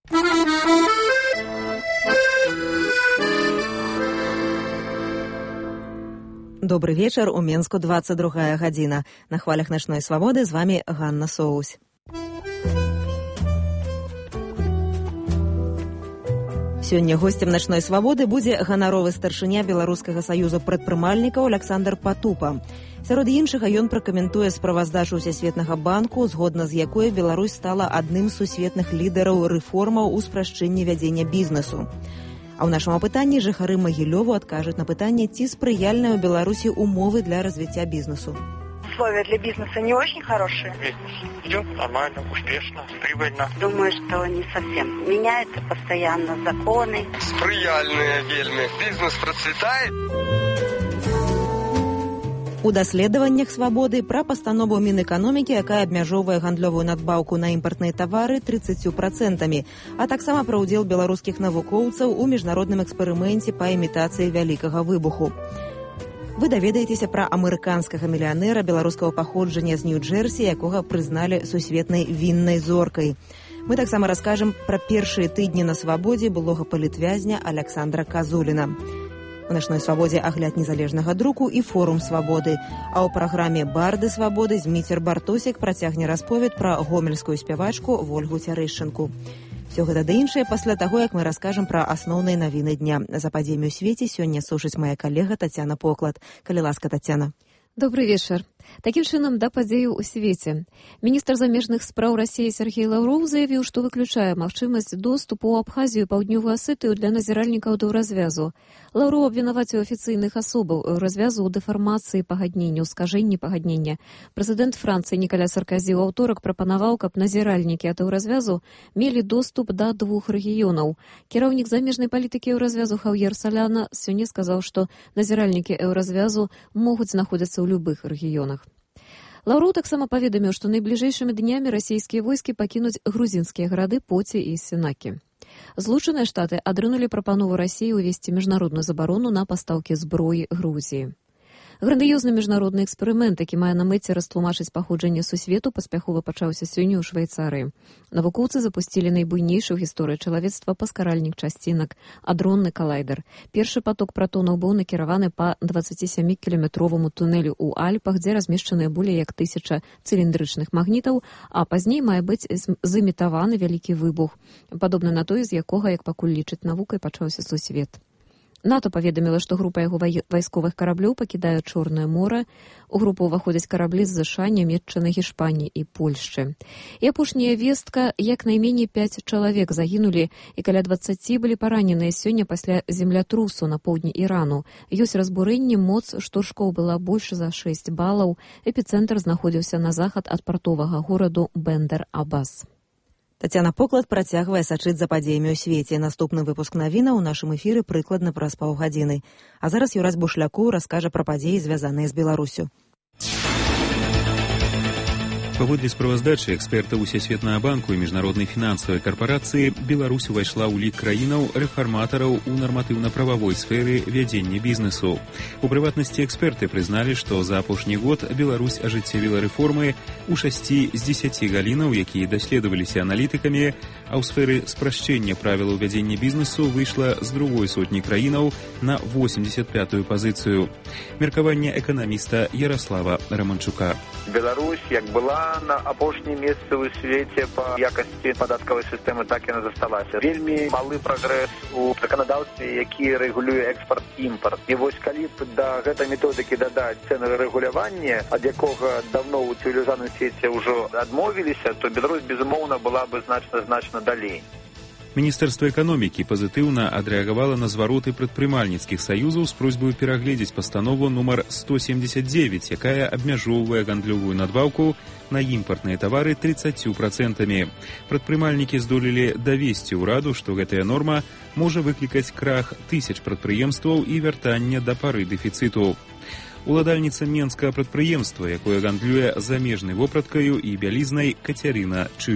Добрый вечер, у Менску 22 гадзіна. На хвалях начной свободы з вами Ганна Соусь. Сёння гостем начной свободы будзе ганаровы старшыня Беларускага саюза прадпрымальнікаў Александр Патупа. Сярод іншага ён пракаментуе справаздачу Всесветнага банку, згодна з якой Беларусь стала адным з сусветных лідараў рэформаў у спрашчэнні вядзення бізнесу. А ў нашым апытанні жыхары Магілёву адкажуць на пытанне, ці спрыяльныя ў Беларусі умовы для развіцця бизнесу. Условия для бизнеса не очень хорошие. Бизнес идет нормально, успешно, прибыльно. Думаю, что не совсем. Меняются постоянно законы. Спрыяльные вельмі. Бизнес процветает. У даследаваннях свабоды пра пастанову Мінэканомікі, якая абмяжоўвае гандлёвую надбаўку на імпартныя тавары 30%, а таксама пра ўдзел беларускіх навукоўцаў у міжнародным эксперыменце па імітацыі вялікага выбуху. Вы даведаецеся пра амерыканскага мільянэра беларускага паходжання з Нью-Джерсі, якога прызналі сусветнай віннай зоркай. Мы таксама раскажам пра першыя тыдні на свабодзе былога палітвязня Александра Казуліна. У начной свабодзе агляд незалежнага друку і форум свабоды. А ў праграме «Барды свабоды» Зміцер Бартосік працягне расповед пра гомельскую спявачку Вольгу Цярэшчынку. Всё гэта да іншае пасля таго, як мы раскажам пра асноўныя навіны дня. За падзеямі ў свеце сёння сушыць мая калега Тацяна Поклад. Калі ласка, Тацяна. Добрый вечер. Таким чынам, да падзею ў свеце. Міністр замежных спраў Расіі Сергей Лаўроў заявіў, што выключае магчымасць доступу ў Абхазію і Паўднёвую Асетыю для назіральнікаў еўразвязу. Лаўроў абвінаваціў афіцыйных асобаў еўразвязу ў дэфармацыі пагаднення, ў скажэнні пагаднення. Прэзідэнт Францыі Нікаля Сарказі ў аўторак прапанаваў, каб назіральнікі ад еўразвязу мелі доступ да 2 рэгіёнаў. Кіраўнік замежнай палітыкі еўразвязу Хаўьер Саляна сёння сказаў, што назіральнікі еўразвязу могуць знаходзіцца ў любых рэгіёнах. Лаўроў таксама паведаміў, што найбліжэйшымі днямі расійскія войскі пакінуць грузінскія гарады Поці і Сенакі. Злучаныя штаты адрынулі прапанову Расіі ўвесці міжнародную забарону на пастаўкі зброі Грузіі. Грандыёзны міжнародны эксперымент, які мае на мэце растлумачыць паходжанне сусвету, паспяхова пачаўся сёння ў Швейцарыі. Навукоўцы запусцілі найбуйнейшы ў гісторыі чалавецтва паскаральнік часцінак — адронны калайдер. Першы паток пратонаў быў накіраваны па 27-кіламетроваму тунэлю ў Альпах, дзе размешчаныя болей як 1000 цыліндрычных магнітаў, а пазней мае быць зымітаваны вялікі выбух, падобны на той, з якога, як пакуль лічыць навукай, пачаўся сусвет. НАТО паведаміла, што група яго вайсковых караблёў пакідае Чорнае мора. У групу ўваходзяць караблі з ЗША, Нямецчыны, Гішпаніі і Польшчы. І апошняя вестка: як найменей 5 чалавек загінулі і каля 20 былі параненыя сёння пасля землятрусу на поўдні Ірану. Ёсць разбурэнне, моц штуршкоў была больш за 6 балаў. Эпіцэнтр знаходзіўся на захад ад партовага гораду Бендер-Абас. Тацяна Поклад працягвае сачыць за падзеямі ў свеце. Наступны выпуск навінаў у нашым эфіры прыкладна праз паўгадзіны. А зараз Юрась Бушлякоў раскажа пра падзеі, звязаныя з Беларусю. Паводле справаздачы экспертаў Всесветнага банку і міжнароднай фінансавай карпорацыі, Беларусь увайшла ў лік краінаў рэфарматараў у нарматыўна-прававой сферы вядзення бізнесу. У прыватнасці эксперты прызналі, што за апошні год Беларусь ажыццявіла рэформы ў 6 з 10 галінаў, якія даследаваліся аналітыкамі, а ў сферы спрашчэння правілаў вядзення бізнесу выйшла з 200 краінаў на 85-ю пазіцыю. Меркаванне эканаміста Ярослава Романчука. Беларусь, як была на апошнім месцы ў свеце па якасці падаткавай сістэмы, так яна засталася. Вельмі малы прагрэс у заканадаўстве, які рэгулюе экспарт-імпарт. І вось калі б да гэтай методыкі дадаць цэновае рэгуляванне, ад якога даўно ў цывілізаваным свеце ўжо адмовіліся, то Беларусь, безумоўна, была бы значна далей. Міністэрства эканомікі пазітыўна адрэагавала на звароты прадпрымальніцкіх саюзаў з просьбай перагледзець пастанову нумар 179, якая абмяжоўвае гандлёвую надбаўку на імпартныя тавары 30%. Прадпрымальнікі здолелі давесці ўраду, што гэтая норма можа выклікаць крах тысяч прадпрыемстваў і вяртанне да пары дэфіцыту. Уладальніца менскага прадпрыемства, якое гандлюе замежнай вопраткаю і бялізнай, Кацярына Чыжык.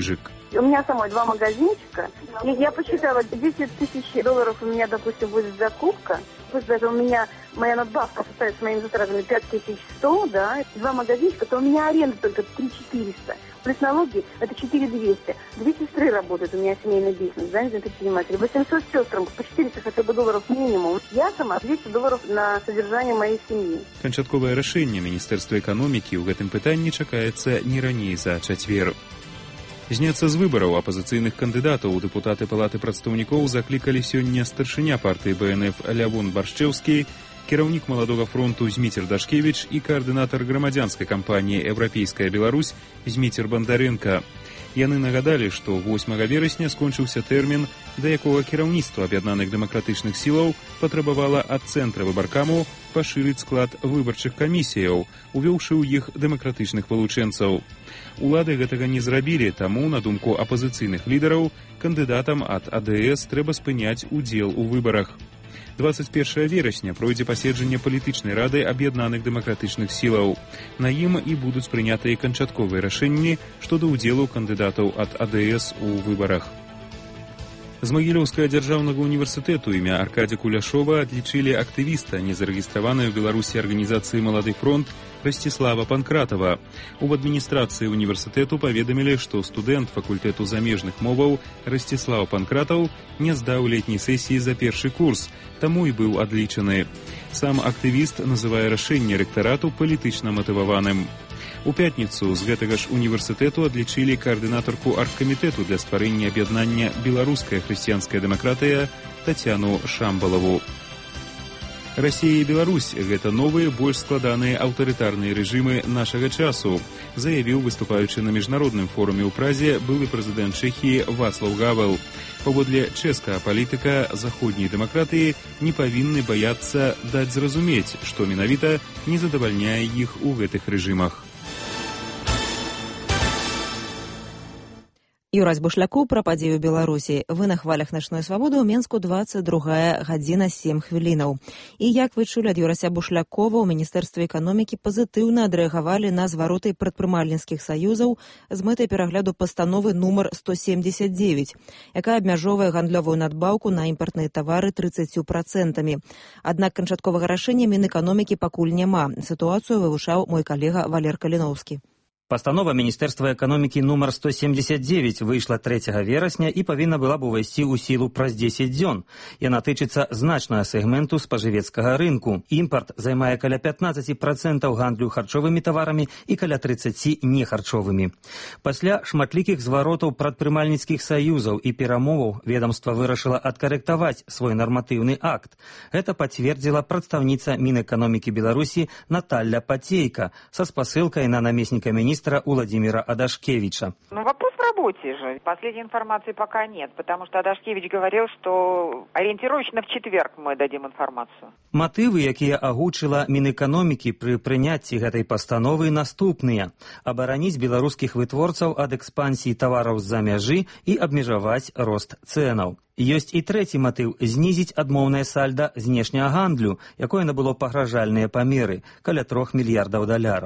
У меня самой 2 магазинчика. И я посчитала, 10 тысяч долларов у меня, допустим, будет закупка. Пусть даже у меня моя надбавка составит с моими затратами 5100, да, 2 магазинчика, то у меня аренда только 3400. Плюс налоги это 4200. 2 сестры работают, у меня семейный бизнес, да, предприниматель. 800 сестрам, по 400 хотя бы долларов минимум. Я сама $200 на содержание моей семьи. Канчатковае рашэнне Міністэрства эканомікі ў гэтым пытанні чакаецца не раней за чацвер. Зняцца з выбараў апазіцыйных кандыдатаў у дэпутаты Палаты прадстаўнікоў заклікалі сёння старшыня партыі БНФ Лявон Баршчэўскі, кіраўнік Маладога фронту Зміцер Дашкевіч і каардынатар грамадзянскай кампаніі «Еўрапейская Беларусь» Зміцер Бандарэнка. Яны нагадалі, што 8 верасня скончыўся тэрмін, да якога кіраўніцтва аб'яднаных дэмакратычных сілаў патрабавала ад цэнтра выбаркаму пашырыць склад выбарчых камісіяў, увёўшы ў іх дэмакратычных вылучэнцаў. Улады гэтага не зрабілі, таму, на думку апазіцыйных лідараў, кандыдатам ад АДС трэба спыняць удзел у выбарах. 21 верасня пройдзе паседжанне палітычнай рады аб'яднаных дэмакратычных сілаў. На ім і будуць прынятыя канчатковыя рашэнні штодо ўдзелу кандыдатаў ад АДС у выбарах. З Магілёўскага дзяржаўнага універсітэту імя Аркадзя Куляшова адлічылі актывіста, незарэгістраванай у Беларусі арганізацыі «Малады фронт» Расціслава Панкратава. У адміністрацыі універсітэту паведамілі, што студэнт факультэту замежных моваў Расціслав Панкратаў не здаў летняй сесіі за першы курс, таму і быў адлічаны. Сам актывіст называе рашэнне рэктарату палітычна матываваным. У пятніцу з гэтага ж універсітэту адлічылі каардынатарку аргкамітэту для стварэння аб'яднання «Беларуская хрысціянская дэмакратыя» Тацяну Шамбалаву. Расія і Беларусь – гэта новыя, больш складаныя аўтарытарныя рэжымы нашага часу, заявіў, выступаючы на міжнародным форуме ў Празе, былы прэзідэнт Чэхіі Вацлаў Гавел. Паводле чэшскага палітыка, заходнія дэмакратыі не павінны баяцца даць зразумець, што менавіта не задавальняе іх у гэтых рэжымах. Юрась Бушлякоў пра падзеі ў Беларусі. Вы на хвалях «Начной свабоды» ў Менску 22 гадзіна 7 хвілінаў. І як вы чулі ад Юрася Бушлякова, у Міністэрстве эканомікі пазітыўна адрэагавалі на звароты прадпрымальніцкіх саюзаў з мэтай перагляду пастановы нумар 179, якая абмяжоўвае гандлёвую надбаўку на імпартныя тавары 30%. Аднак канчатковага рашэння Мінэканомікі пакуль няма. Сітуацыю вывучаў мой калега Валер Каліноўскі. Пастанова Міністэрства эканомікі нумар 179 выйшла 3 верасня і павінна была б увайсці ў сілу праз 10 дзён. Яна тычыцца значнага сегменту спажывецкага рынку. Імпарт займае каля 15% гандлю харчовымі таварамі і каля 30% нехарчовымі. Пасля шматлікіх зваротаў прадпрымальніцкіх саюзаў і перамоваў ведамства вырашыла адкарэктаваць свой нарматыўны акт. Гэта пацвердзіла прадстаўніца Мінэканомікі Беларусі Наталья Пацейка са спасылкай на намесніка міністра Владимира Адашкевича. Вопрос в работе же. Последней информации пока нет, потому что Адашкевич говорил, что ориентировочно в четверг мы дадим информацию. Матывы, якія агучыла Мінэканомікі пры прыняцці гэтай пастановы, наступныя. Абараніць беларускіх вытворцаў ад экспансіі тавараў з-за мяжы і абмежаваць рост цэнаў. Ёсць і трэці матыў – знізіць адмоўнае сальда знешняга гандлю, якое набыло пагражальныя памеры – каля $3 мільярдаў.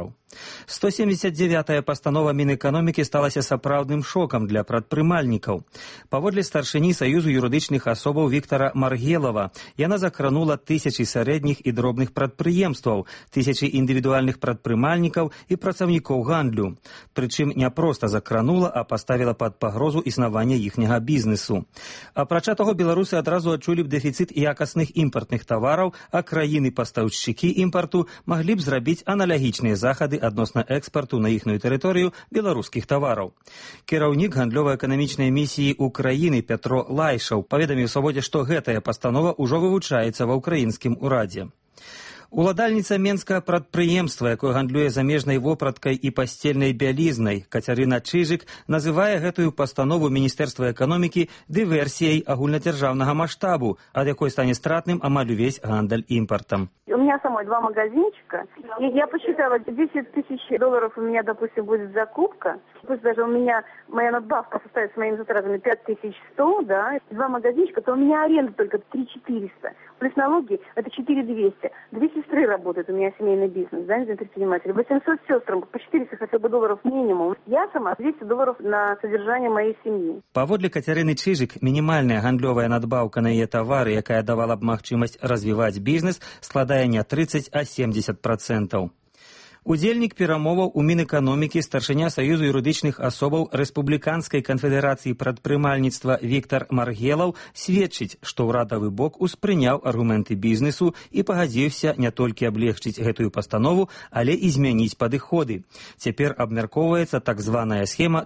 179-я пастанова Мінэканомікі сталася сапраўдным шокам для прадпрымальнікаў. Паводле старшыні Саюзу юрыдычных асобаў Віктара Маргелава, яна закранула тысячы сярэдніх і дробных прадпрыемстваў, тысячы індывідуальных прадпрымальнікаў і працаўнікоў гандлю. Прычым не проста закранула, а паставіла пад пагрозу існавання іхняга бізнесу. Апрача таго, беларусы адразу адчулі б дэфіцыт якасных імпартных тавараў, а краіны-пастаўшчыкі імпарту маглі б зрабіць аналагічныя захады адносна экспарту на іхную тэрыторыю беларускіх тавараў. Кіраўнік гандлёва-эканамічнай місіі Украіны Пятро Лайшаў паведаміў Свабодзе, што гэтая пастанова ўжо вывучаецца ва ўкраінскім урадзе. Уладальніца менскага прадпрыемства, якое гандлюе замежнай вопраткай і пасцельнай бялізнай, Кацярына Чыжык, называе гэтую пастанову Міністэрства эканомікі дыверсіяй агульнадзяржаўнага маштабу, ад якой стане стратным амаль увесь гандаль імпартам. У меня самой 2 магазинчика, и я посчитала, 10 тысяч долларов у меня, допустим, будет закупка, пусть даже у меня моя надбавка составит с моими затратами 5100, да, 2 магазинчика, то у меня аренда только 3400, плюс налоги это 4200. 2 сестры работают, у меня семейный бизнес, да, предприниматель. 800 сестрам, по 400 хотя бы долларов минимум. Я сама $200 на содержание моей семьи. Паводле Кацярыны Чыжык, мінімальная гандлёвая надбаўка на яе тавары, якая давала б магчымасць развіваць бізнес, складае не 30, а 70%. Удзельнік перамоваў у Мінэканомікі, старшыня Саюзу юрыдычных асобаў Рэспубліканскай канфедэрацыі прадпрымальніцтва Віктар Маргелаў сведчыць, што ўрадавы бок успрыняў аргументы бізнесу і пагадзіўся не толькі аблегчыць гэтую пастанову, але і змяніць падыходы. Цяпер абмяркоўваецца так званая схема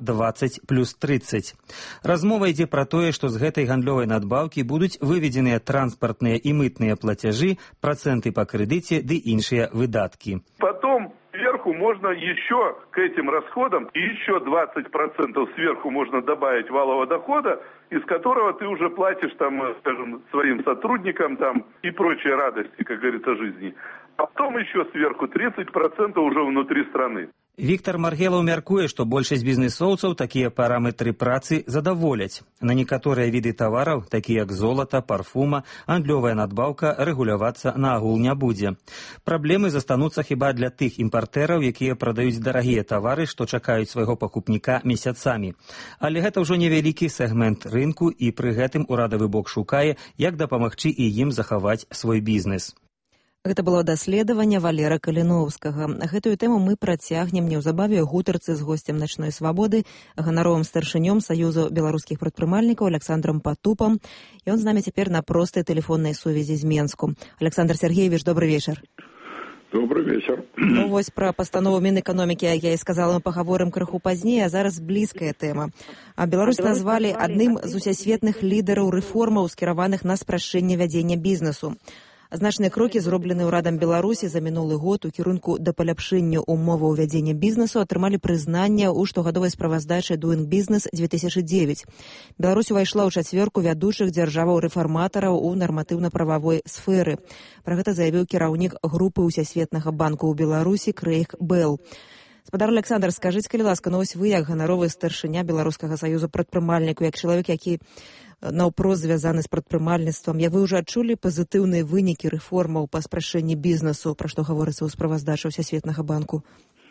20+30. Размова ідзе пра тое, што з гэтай гандлёвай надбаўкі будуць выведзеныя транспартныя і мытныя плацяжы, працэнты па крэдыце ды іншыя выдаткі. Потом сверху можно еще к этим расходам, еще 20% сверху можно добавить валового дохода, из которого ты уже платишь, там, скажем, своим сотрудникам там, и прочие радости, как говорится, жизни. А потом еще сверху 30% уже внутри страны. Віктар Маргелаў мяркуе, што большасць бізнесоўцаў такія параметры працы задаволяць. На некаторыя віды тавараў, такія як золата, парфума, гандлёвая надбаўка рэгулявацца наогул не будзе. Праблемы застануцца хіба для тых імпартэраў, якія прадаюць дарагія тавары, што чакаюць свайго пакупніка месяцамі. Але гэта ўжо невялікі сегмент рынку, і пры гэтым урадавы бок шукае, як дапамагчы і ім захаваць свой бізнес. Гэта было даследаванне Валера Каліноўскага. Гэтую тэму мы працягнем неўзабаве ў гутарцы з госцем «Начной свабоды», ганаровым старшынём Саюзу беларускіх прадпрымальнікаў Александром Патупам. Ён з намі цяпер на простай тэлефоннай сувязі з Менску. Александр Сергеевич, добрый вечар. Добрый вечер. Ну вось пра пастанову Мінэканомікі, як я і сказала, мы пагаворым крыху пазней, а зараз блізкая тэма. А Беларусь назвалі адным з усесветных лідараў рэформаў, скіраваных на спрашчэнне вядзення бізнесу. Значныя крокі, зробленыя ўрадам Беларусі за мінулы год у кірунку да паляпшэння умоваў вядзення бізнесу, атрымалі прызнанне ў штогадовай справаздачы Doing Business 2009. Беларусь увайшла ў чацвёрку вядучых дзяржаваў-рэфарматараў у нарматыўна-прававой сферы. Пра гэта заявіў кіраўнік групы Усесветнага банку ў Беларусі Крэйг Белл. Спадар Александр, скажыце, калі ласка, ну вось вы, як ганаровы старшыня Беларускага саюзу прадпрымальнікаў, як чалавек, які наўпрост звязаны з прадпрымальніцтвам, як вы ўжо адчулі пазітыўныя вынікі рэформаў па спрашчэнні бізнесу, пра што гаворыцца ў справаздачы Усесветнага банку?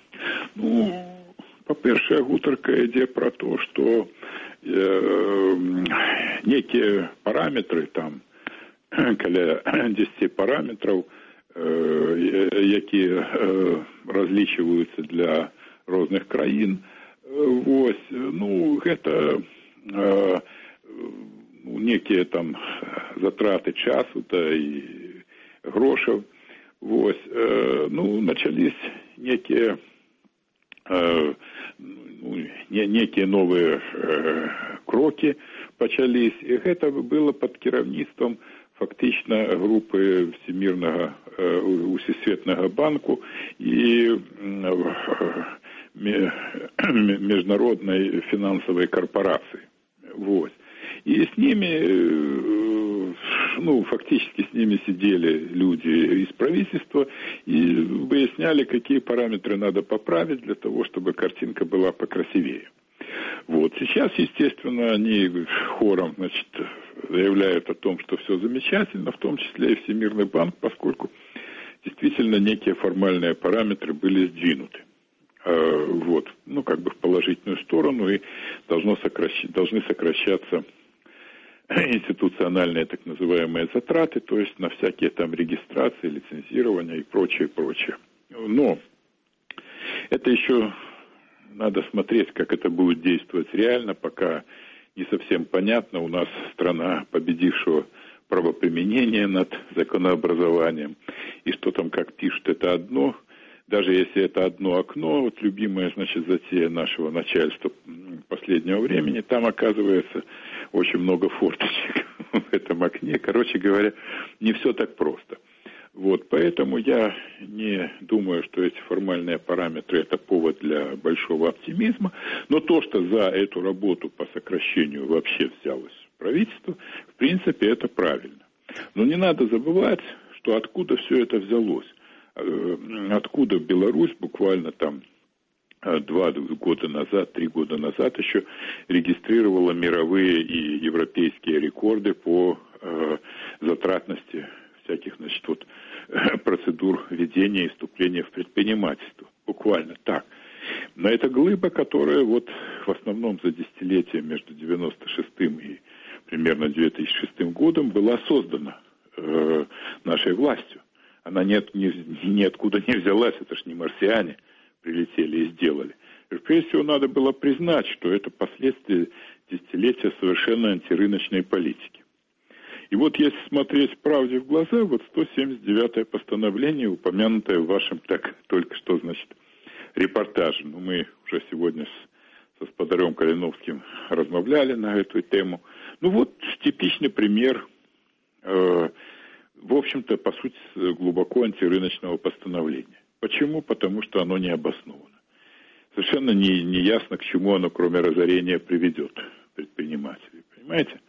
Ну, па-першае, гутарка ідзе пра то, што некія параметры, там, каля 10 параметраў, якія разлічваюцца для розных краін, вось, ну, гэта некие там затраты часу и грошев. Вот. Ну, начались некие новые кроки почались. И это было под кіраўніцтвом фактично группы Всемирного Усесветного банку и Международной финансовой корпорации. Вот. И с ними, ну, фактически с ними сидели люди из правительства и выясняли, какие параметры надо поправить для того, чтобы картинка была покрасивее. Вот. Сейчас, естественно, они хором, значит, заявляют о том, что все замечательно, в том числе и Всемирный банк, поскольку действительно некие формальные параметры были сдвинуты. Вот. Ну, как бы в положительную сторону, и должны сокращаться институциональные так называемые затраты, то есть на всякие там регистрации, лицензирования и прочее. Но это еще надо смотреть, как это будет действовать реально, пока не совсем понятно. У нас страна победившего правоприменения над законообразованием. И что там, как пишут, это одно. Даже если это одно окно, вот любимая, значит, затея нашего начальства последнего времени, там оказывается очень много форточек в этом окне. Короче говоря, не все так просто. Вот, поэтому я не думаю, что эти формальные параметры – это повод для большого оптимизма. Но то, что за эту работу по сокращению вообще взялось правительство, в принципе, это правильно. Но не надо забывать, что откуда все это взялось. Откуда Беларусь буквально там 2 года назад, 3 года назад еще регистрировала мировые и европейские рекорды по затратности всяких, значит, вот, процедур введения и вступления в предпринимательство. Буквально так. Но это глыба, которая вот в основном за десятилетие между 96-м и примерно 2006 годом была создана нашей властью. Она ниоткуда не взялась, это ж не марсиане прилетели и сделали. И прежде всего надо было признать, что это последствия десятилетия совершенно антирыночной политики. И вот если смотреть правде в глаза, вот 179-е постановление, упомянутое в вашем только что, репортаже. Мы уже сегодня со Сподарем Калиновским размовляли на эту тему. Типичный пример, в общем-то, по сути, глубоко антирыночного постановления. Почему? Потому что оно не обосновано. Совершенно не ясно, к чему оно, кроме разорения, приведет предпринимателей. Понимаете?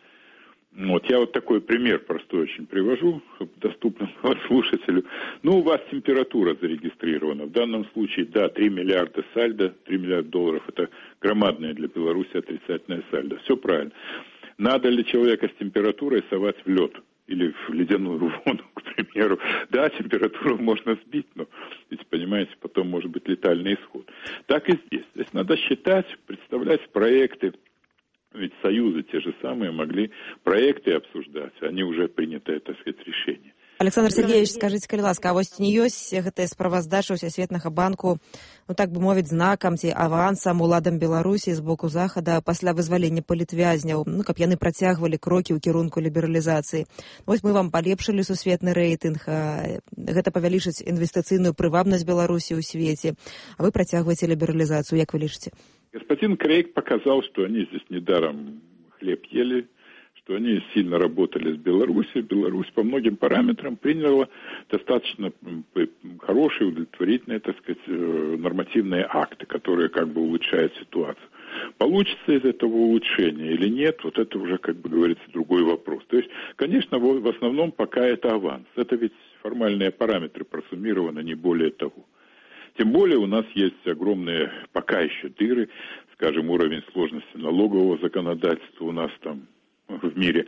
Я такой пример простой очень привожу, чтобы доступно слушателю. У вас температура зарегистрирована. В данном случае, 3 миллиарда сальдо, 3 миллиарда долларов, это громадное для Беларуси отрицательное сальдо. Все правильно. Надо ли человека с температурой совать в лед? Или в ледяную воду, к примеру. Да, температуру можно сбить, но, ведь, понимаете, потом может быть летальный исход. Так и здесь. Здесь надо считать, представлять проекты. Ведь союзы те же самые могли проекты обсуждать. Они уже принято, решение. Александр Сергеевич, скажите, калі ласка, а вось не ёсць гэтая справаздача Усесветнага банку, так бы мовіць, знакам ці авансам уладам Беларусі з боку Захада пасля вызвалення палітвязняў, каб яны працягвалі крокі ў кірунку лібералізацыі. Вось мы вам палепшылі сусветны рэйтынг, гэта павялічыць інвестыцыйную прывабнасць Беларусі ў свеце, а вы працягваеце лібералізацыю, як вы лічыце? Господин Крейг показал, что они здесь недаром хлеб ели, что они сильно работали с Беларусью. Беларусь по многим параметрам приняла достаточно хорошие, удовлетворительные, нормативные акты, которые улучшают ситуацию. Получится из этого улучшения или нет, это уже, говорится, другой вопрос. То есть, конечно, в основном пока это аванс. Это ведь формальные параметры просуммированы, не более того. Тем более у нас есть огромные пока еще дыры, скажем, уровень сложности налогового законодательства у нас там в мире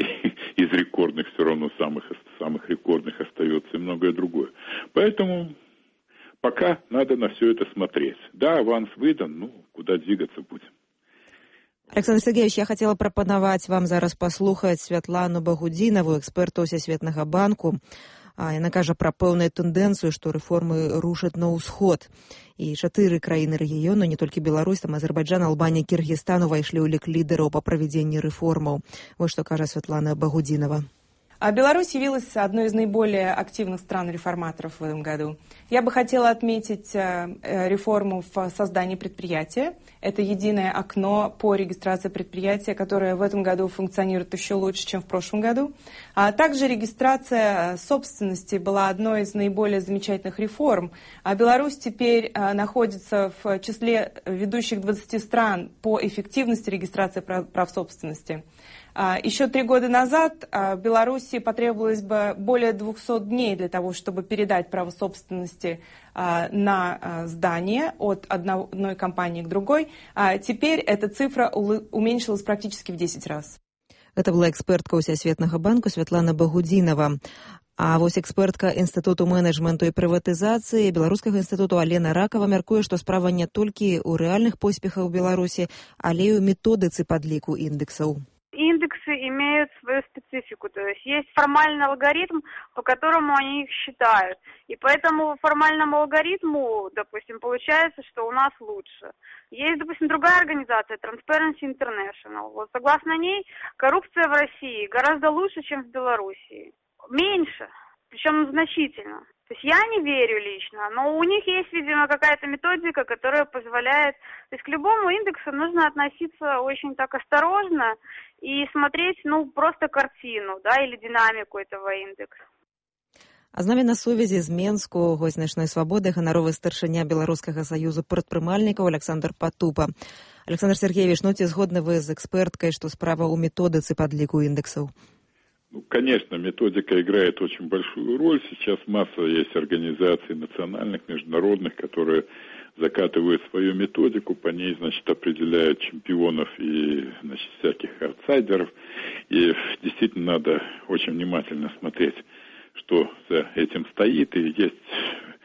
из рекордных все равно самых рекордных остается и многое другое. Поэтому пока надо на все это смотреть. Да, аванс выдан, куда двигаться будем. Александр Сергеевич, я хотела прапанаваць вам зараз паслухаць Святлану Багудзінаву, эксперта Усесветнага банку. Яна кажа пра пэўную тэндэнцыю, што рэформы рушаць на ўсход. І 4 краіны рэгіёну, не толькі Беларусь, там Азербайджан, Албанія, Кіргізстан увайшлі ў лік лідараў па правядзенні рэформаў. Вот что кажа Светлана Багудзінава. Беларусь явилась одной из наиболее активных стран-реформаторов в этом году. Я бы хотела отметить реформу в создании предприятия. Это единое окно по регистрации предприятия, которое в этом году функционирует еще лучше, чем в прошлом году. А также регистрация собственности была одной из наиболее замечательных реформ. Беларусь теперь находится в числе ведущих 20 стран по эффективности регистрации прав собственности. Еще 3 года назад Беларуси потребовалось бы более 200 дней для того, чтобы передать право собственности на здание от одной компании к другой. Теперь эта цифра уменьшилась практически в 10 раз. Это была экспертка Усесветнага банку Святлана Багудзінава. А вось экспертка Інстытуту менеджменту і прыватызацыі Беларускага інстытуту Алена Ракава мяркуе, што справа не толькі ў рэальных поспехах у Беларусі, але і ў методыцы падліку індексаў. Индексы имеют свою специфику, то есть формальный алгоритм, по которому они их считают. И поэтому по формальному алгоритму, допустим, получается, что у нас лучше. Есть, допустим, другая организация, Transparency International. Вот согласно ней, коррупция в России гораздо лучше, чем в Белоруссии. Меньше, причем значительно. То есть я не верю лично, но у них есть, видимо, какая-то методика, которая позволяет... То есть к любому индексу нужно относиться очень так осторожно и смотреть, просто картину, или динамику этого индекса. А з намі на сувязі з Менску гость Начной свабоды, ганаровы старшыня Беларускага саюзу прадпрымальнікаў Александр Патупа. Александр Сергеевич, ці згодны вы з эксперткай, што справа ў методыцы падліку індексаў? Конечно, методика играет очень большую роль. Сейчас масса есть организаций национальных, международных, которые закатывают свою методику, по ней, определяют чемпионов и, всяких аутсайдеров. И действительно надо очень внимательно смотреть, что за этим стоит. И есть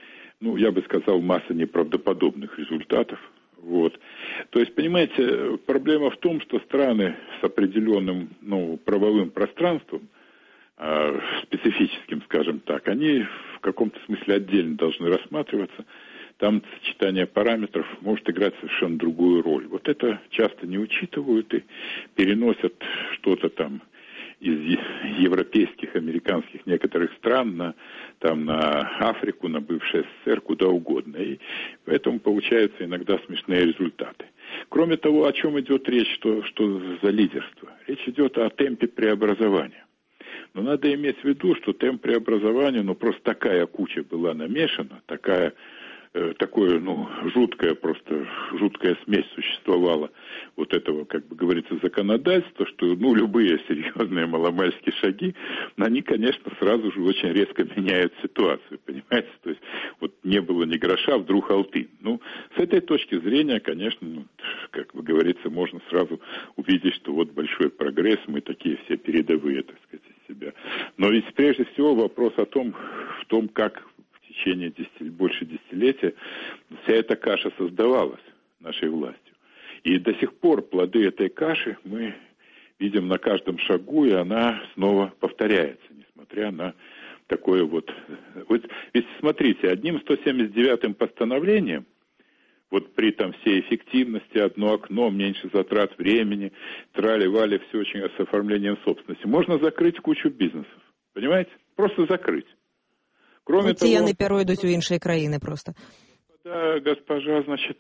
ну, я бы сказал, масса неправдоподобных результатов. Вот. То есть, понимаете, проблема в том, что страны с определенным, ну, правовым пространством, специфическим, скажем так, они в каком-то смысле отдельно должны рассматриваться. Там сочетание параметров может играть совершенно другую роль. Вот это часто не учитывают и переносят что-то там из европейских, американских некоторых стран на Африку, на бывший СССР, куда угодно. И поэтому получаются иногда смешные результаты. Кроме того, о чем идет речь, что за лидерство? Речь идет о темпе преобразования. Но надо иметь в виду, что темп преобразования, ну, просто такая куча была намешана, такое, ну, жуткая смесь существовала вот этого, как бы говорится, законодательства, что, ну, любые серьезные маломальские шаги, они, конечно, сразу же очень резко меняют ситуацию, понимаете? То есть, вот не было ни гроша, вдруг алтын. Ну, с этой точки зрения, конечно, ну, как бы говорится, можно сразу увидеть, что вот большой прогресс, мы такие все передовые, так сказать, из себя. Но ведь прежде всего вопрос в том, как в течение больше десятилетия вся эта каша создавалась нашей властью. И до сих пор плоды этой каши мы видим на каждом шагу, и она снова повторяется, несмотря на такое вот... Ведь смотрите, одним 179-м постановлением, вот при там всей эффективности, одно окно, меньше затрат времени, трали-вали, все очень с оформлением собственности, можно закрыть кучу бизнесов. Понимаете? Просто закрыть. Кроме того... Яны перейдут у іншої країни просто. Да, госпожа, значит,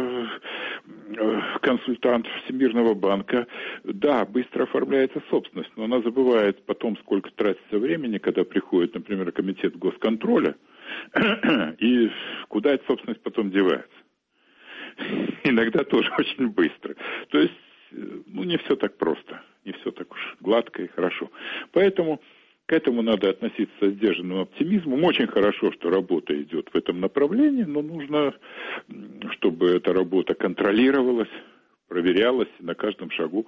консультант Всемирного банка, да, быстро оформляется собственность, но она забывает потом, сколько тратится времени, когда приходит, например, комитет госконтроля, и куда эта собственность потом девается. Иногда тоже очень быстро. То есть, ну, не все так просто, не все так уж гладко и хорошо. Поэтому к этому надо относиться со сдержанным оптимизмом. Очень хорошо, что работа идет в этом направлении, но нужно, чтобы эта работа контролировалась, проверялась, и на каждом шагу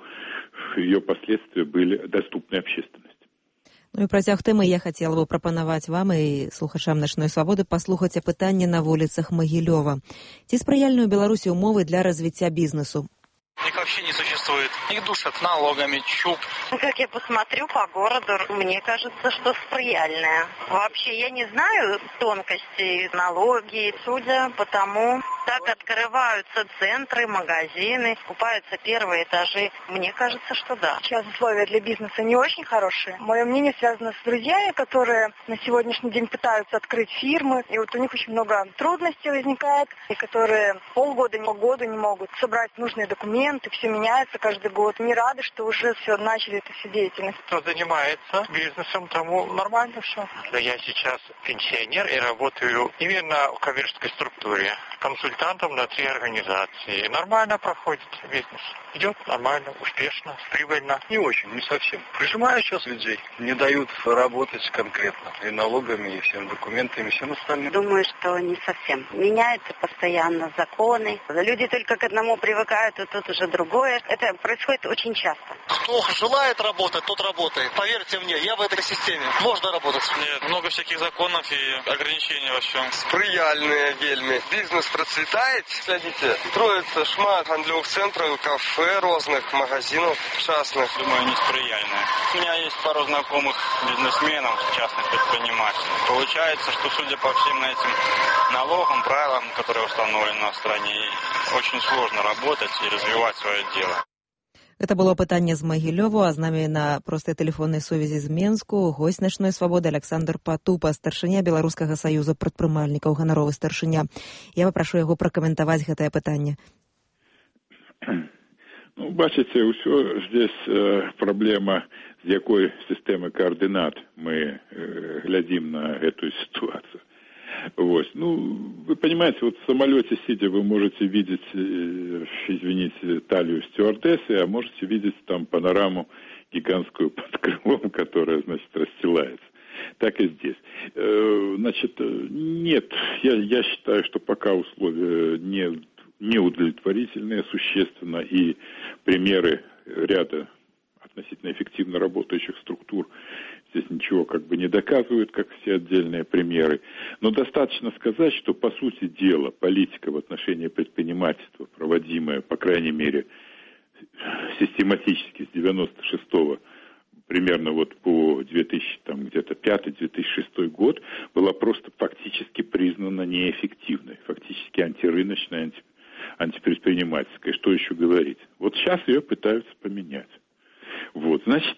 ее последствия были доступны общественности. Ну і працяг теми я хотела бы прапанаваць вам і слухачам «Начной свободы» паслухаць апытанне на вуліцах Магілёва. Ці спрыяльныя ў Беларусі умовы для развіцця бізнесу? Их вообще не существует. Их душат налогами, чуп. Как я посмотрю по городу, мне кажется, что сприяльная. Вообще, я не знаю тонкостей налоги. Судя по тому, так открываются центры, магазины, скупаются первые этажи. Мне кажется, что да. Сейчас условия для бизнеса не очень хорошие. Мое мнение связано с друзьями, которые на сегодняшний день пытаются открыть фирмы. И вот у них очень много трудностей возникает, и которые полгода, года не могут собрать нужные документы. Все меняется каждый год. Не рады, что уже все начали эту всю деятельность. Кто занимается бизнесом, тому нормально все. Да я сейчас пенсионер и работаю именно в коммерческой структуре. Консультантом на 3 организации. Нормально проходит бизнес. Идет нормально, успешно, прибыльно. Не очень, не совсем. Прижимают сейчас людей. Не дают работать конкретно. И налогами, и всеми документами, и всем остальным. Думаю, что не совсем. Меняются постоянно законы. Люди только к одному привыкают, и тут уже другое. Это происходит очень часто. Кто желает работать, тот работает. Поверьте мне, я в этой системе. Можно работать. Нет, много всяких законов и ограничений во всем. Спрыяльные вельми. Бизнес процветает. Глядите, строится шмат гандлевых центров, кафе, разных магазинов частных. Думаю, не спрыяльные. У меня есть пару знакомых бизнесменов, частных предпринимателей. Получается, что судя по всем этим налогам, правилам, которые установлены в стране, очень сложно работать и развивать свое дело. Гэта было пытанне з Магілёву, а з намі на простай тэлефоннай сувязі з Менску госць «Начной свободы» Александр Патупа, старшыня Беларускага саюза прадпрымальнікаў, ганаровы старшыня. Я папрашу яго пракаментаваць гэтае пытанне. Ну, бачыце, ўсё здесь праблема, з якой сістэмы координат мы глядзім на эту ситуацию. Вот. Ну, вы понимаете, вот в самолете сидя вы можете видеть, извините, талию стюардессы, а можете видеть там панораму гигантскую под крылом, которая, значит, расстилается. Так и здесь. Значит, нет, я считаю, что пока условия неудовлетворительные существенно, и примеры ряда относительно эффективно работающих структур здесь ничего как бы не доказывают, как все отдельные примеры. Но достаточно сказать, что, по сути дела, политика в отношении предпринимательства, проводимая, по крайней мере, систематически с 96-го, примерно вот по 2005-2006 год, была просто фактически признана неэффективной, фактически антирыночной, антипредпринимательской. Что еще говорить? Вот сейчас ее пытаются поменять. Вот, значит,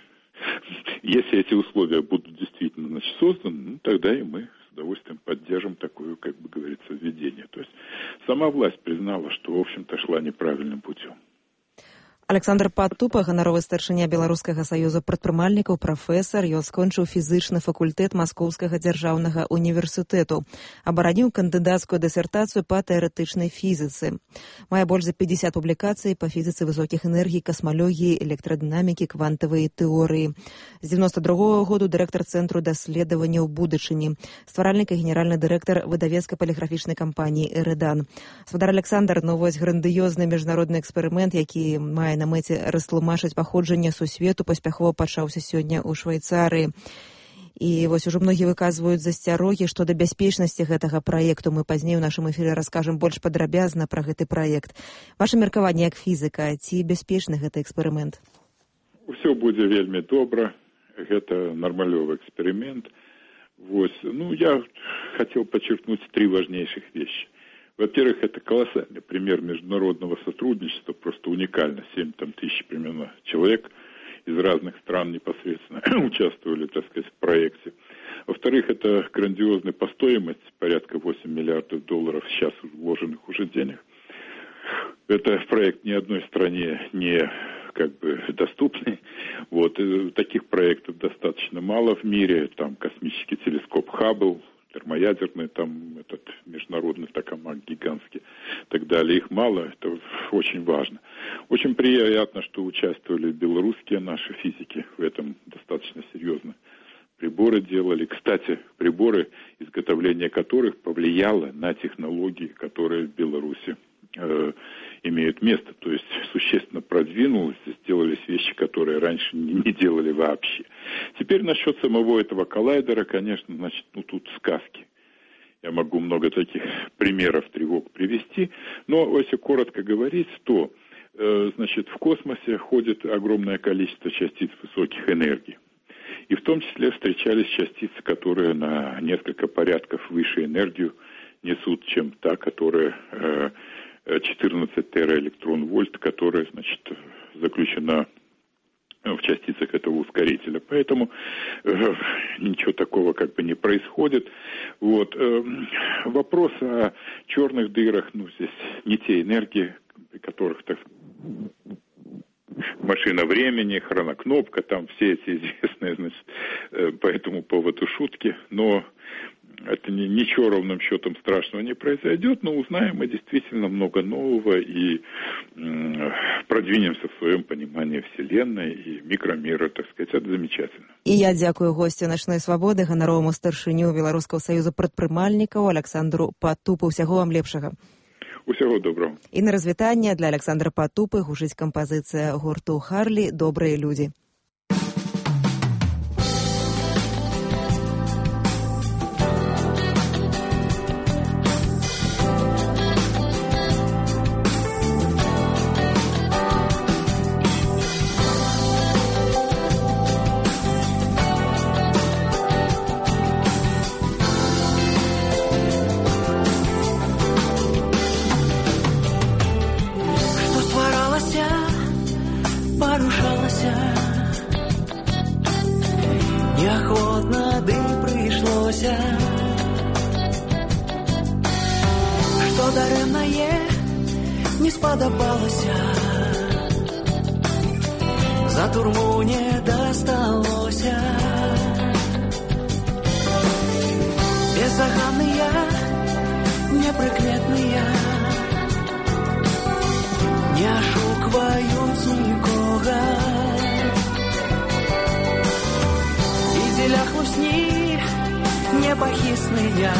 если эти условия будут действительно, значит, созданы, тогда и мы с удовольствием поддержим такое, как бы говорится, введение. То есть сама власть признала, что, в общем-то, шла неправильным путем. Александр Патупа, ганаровы старшыня Беларускага саюза прадпрымальнікаў, прафесар, ён скончыў фізычны факультэт Маскоўскага дзяржаўнага універсітэту. Абараніў кандыдацкую дысертацыю па тэарэтычнай фізіцы. Мае больш за 50 публікацый па фізіцы высокіх энергій, касмалогіі, электрадынамікі, квантавай тэорыі. З 92-го году дырэктар Цэнтру даследаванняў будучыні, стваральнік і генеральны дырэктар выдавецкай паліграфічнай кампаніі «Эрэдан». Спадар Александр, ну вось грандыёзны міжнародны эксперымент, які мае на мэце растлумачыць паходжанне сусвету, паспяхова пачаўся сёння ў Швейцарыі. І вось ужо многія выказваюць засцярогі штодо бяспечнасці гэтага праекту. Мы пазней у нашым эфіры раскажам больш падрабязна пра гэты праект. Ваша меркаванне як фізіка, ці бяспечны гэты эксперымент? Усё будзе вельмі добра. Гэта нармалёвы эксперимент. Вот. Ну, я хотел подчеркнуть 3 важнейших вещи. Во-первых, это колоссальный пример международного сотрудничества, просто уникально. 7 тысяч примерно человек из разных стран непосредственно участвовали, так сказать, в проекте. Во-вторых, это грандиозный по стоимости, порядка 8 миллиардов долларов сейчас вложенных уже денег. Это проект ни одной стране не как бы доступный. Вот. Таких проектов достаточно мало в мире. Там космический телескоп Хаббл, термоядерный, там этот международный токамак гигантский, и так далее. Их мало, это очень важно. Очень приятно, что участвовали белорусские наши физики в этом достаточно серьезно. Приборы делали. Кстати, приборы, изготовление которых повлияло на технологии, которые в Беларуси имеют место. То есть существенно продвинулось, сделались вещи, которые раньше не делали вообще. Теперь насчет самого этого коллайдера, конечно, значит, ну тут сказки. Я могу много таких примеров тревог привести, но если коротко говорить, то значит, в космосе ходит огромное количество частиц высоких энергий. И в том числе встречались частицы, которые на несколько порядков выше энергию несут, чем та, которая 14 тераэлектрон-вольт, которая, значит, заключена в частицах этого ускорителя. Поэтому ничего такого как бы не происходит. Вот. Вопрос о черных дырах, ну, здесь не те энергии, при которых, так сказать, машина времени, хронокнопка, там все эти известные, значит, по этому поводу шутки, но это ничего ровным счетом страшного не произойдет, но узнаем мы действительно много нового и продвинемся в своем понимании Вселенной и микромира, так сказать, это замечательно. І я дзякую гостю «Начной свабоды», ганароваму старшыню Беларускага саюза прадпрымальнікаў Александру Патупу. Усяго вам лепшага. Усяго доброго. І на развітанне для Александра Патупы гучыць кампазіцыя гурту «Харлі» «Добрыя людзі». Неохотно ды прыйшлося, што дарэмнае не спадабалася, за турму не дасталося. Беззаганныя, непрыкметныя, не ашукваюць нікога. Дзеля хлусні непахісныя,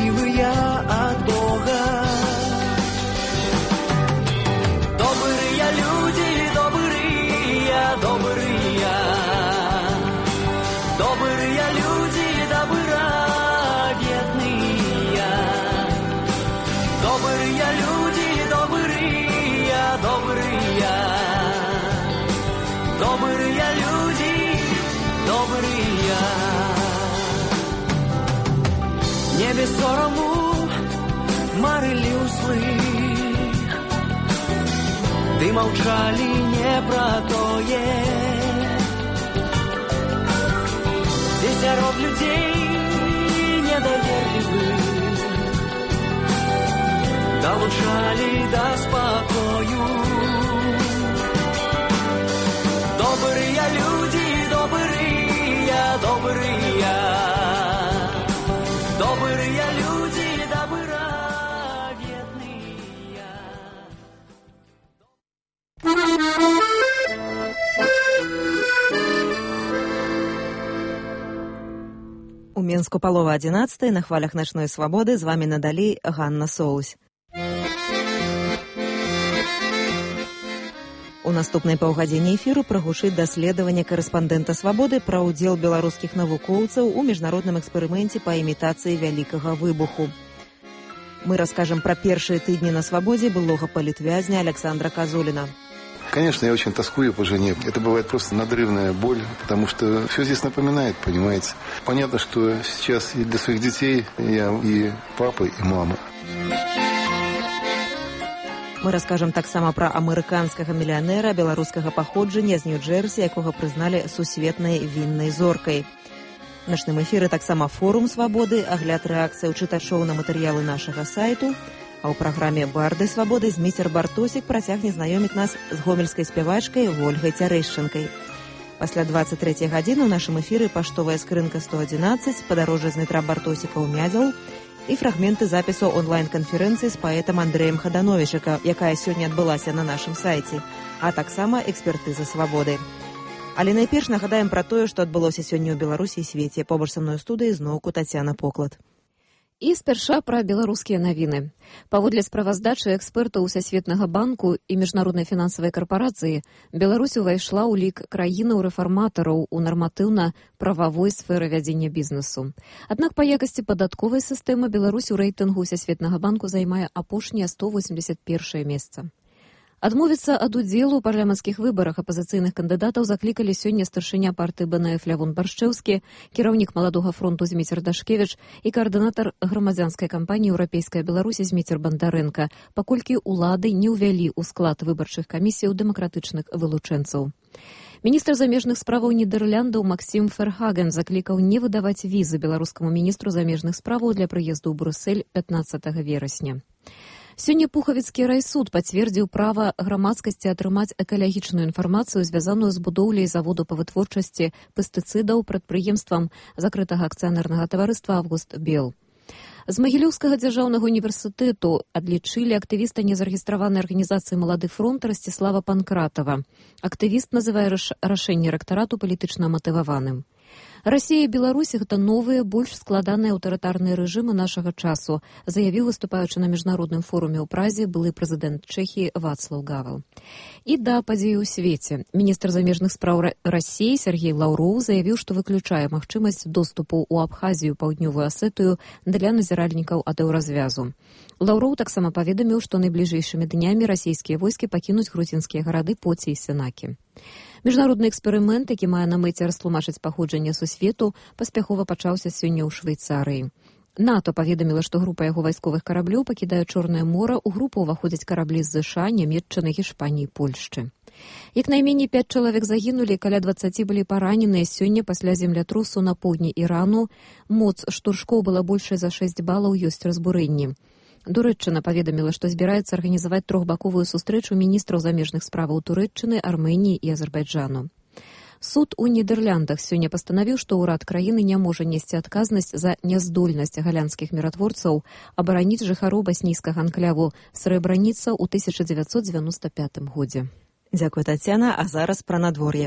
цярпялівыя ад Бога. Добрыя добрые люди, добрые. Не без сорому марили услы, ды маўчалі не пра тое, дзе сярод людзей недаверлівых долучали до спокою. Добрые люди, добрые, добрые, добрые люди, доброветные. У Мінску палова 11 на хвалях Начной Свободы. З вами надалі Ганна Соусь. У наступнай паўгадзіне эфіру прагучыць даследаванне карэспандэнта Свабоды пра ўдзел беларускіх навукоўцаў у міжнародным эксперыменце па імітацыі вялікага выбуху. Мы раскажем про первые тыдни на свободе былого политвязня Александра Козулина. Конечно, я очень тоскую по жене. Это бывает просто надрывная боль, потому что все здесь напоминает, понимаете. Понятно, что сейчас и для своих детей я и папа, и мама. Мы расскажем таксама пра амерыканскага мільянера беларускага паходжання з Нью-Джерсі, якога прызналі сусветнай віннай зоркай. В нашым эфіры таксама форум свабоды, агляд рэакцыяў чытачоў на матэрыялы нашага сайту, а ў праграме «Барды свабоды» Зміцер Бартосік працягне знаёміць нас з гомельскай спявачкай Вольгай Цярэшчынкай. Пасля 23 гадзіны ў нашым эфіры паштовая скрынка 111, падарожжа з метра Бартосіка ў Мядзел і фрагменты запісу онлайн-канферэнцыі з паэтам Андрэем Хадановіча, якая сёння адбылася на нашым сайце, а таксама экспертыза свабоды. Але найперш нагадаем пра тое, што адбылося сёння ў Беларусі і свеце. Побач са мной у студыі зноўку Тацяна Поклад. І спярша пра беларускія навіны. Паводле справаздачы экспертаў Усесветнага банку і міжнароднай фінансавай карпорацыі, Беларусь увайшла ў лік краінаў-рэфарматараў у нарматыўна-прававой сферы вядзення бізнесу. Аднак па якасці падатковай сістэмы Беларусь у рэйтынгу Усесветнага банку займае апошняе 181 месца. Адмовіцца ад удзелу ў парламенцкіх выбарах апазіцыйных кандыдатаў заклікалі сёння старшыня партыі БНФ Лявон Баршчэўскі, кіраўнік Маладога фронту Зміцер Дашкевіч і каардынатар грамадзянскай кампаніі «Еўрапейская Беларусь» Зміцер Бандарэнка, паколькі ўлады не ўвялі ў склад выбарчых камісіяў дэмакратычных вылучэнцаў. Міністр замежных справаў Нідерландаў Максім Ферхаген заклікаў не выдаваць візы беларускаму міністру замежных справаў для прыезду ў Брюссель 15 верасня. Сёння Пухавіцкі райсуд пацвердзіў права грамадскасці атрымаць экалагічную інфармацыю, звязаную з будоўляй заводу па вытворчасці пестыцыдаў прадпрыемствам закрытага акцыянернага таварыства «Август Бел». З Магілёўскага дзяржаўнага універсітэту адлічылі актывіста незарэгістраванай арганізацыі «Малады фронт» Расціслава Панкратава. Актывіст называе рашэнне рэктарату палітычна матываваным. Расія і Беларусь – гэта новыя, больш складаныя аўтарытарныя рэжымы нашага часу, заявіў, выступаючы на міжнародным форуме ў Празе, былы прэзідэнт Чэхіі Вацлаў Гавел. І да падзеі ў свеце. Міністр замежных спраў Расіі Сергей Лаўроў заявіў, што выключае магчымасць доступу ў Абхазію, Паўднёвую Асетыю для назіральнікаў ад еўразвязу. Лаўроў таксама паведаміў, што найбліжэйшымі днямі расійскія войскі пакінуць грузінскія гарады Поці і Сенакі. Міжнародны эксперымент, які мае на мэце растлумачыць паходжанне сусвету, паспяхова пачаўся сёння ў Швейцарыі. НАТО паведаміла, што група яго вайсковых караблёў пакідае Чорнае мора, у групу ўваходзяць караблі з ЗША, Нямецчыны, Гішпаніі, Польшчы. Як найменей 5 чалавек загінулі, каля 20 былі параненыя сёння пасля землятрусу на поўдні Ірану. Моц штуршкоў была большая за 6 балаў, ёсць разбурэнні. Турэччына паведаміла, што збіраецца арганізаваць трохбаковую сустрэчу міністраў замежных справаў Турэччыны, Арменіі і Азербайджану. Суд у Нідерландах сёння пастанавіў, што ўрад краіны не можа несці адказнасць за няздольнасць галандскіх міратворцаў абараніць жыхароў баснійскага анкляву Срэбраніца ў 1995 годзе. Дзякуй, Тацяна, а зараз пра надвор'е.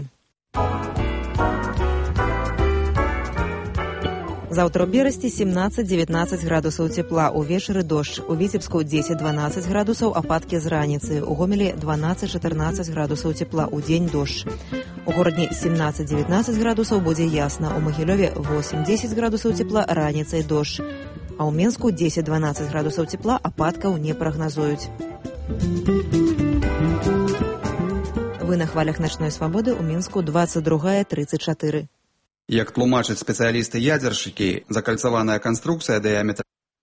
Заўтра ў Берасці 17-19 градусаў цепла, увечары дождж, у Віцебску 10-12 градусаў, ападкі з раніцы, у Гомелі 12-14 градусаў цепла, у дзень дождж. У горадні 17-19 градусаў будзе ясна, у Магілёве 8-10 градусаў цепла, раніцай дождж, а ў Мінску 10-12 градусаў цепла, ападкаў не прагназуюць. Вы на хвалях начной свабоды ў Мінску 22:34. Як тлумачаць спецыялісты-ядзершчыкі, закальцаваная канструкцыя дыяметра.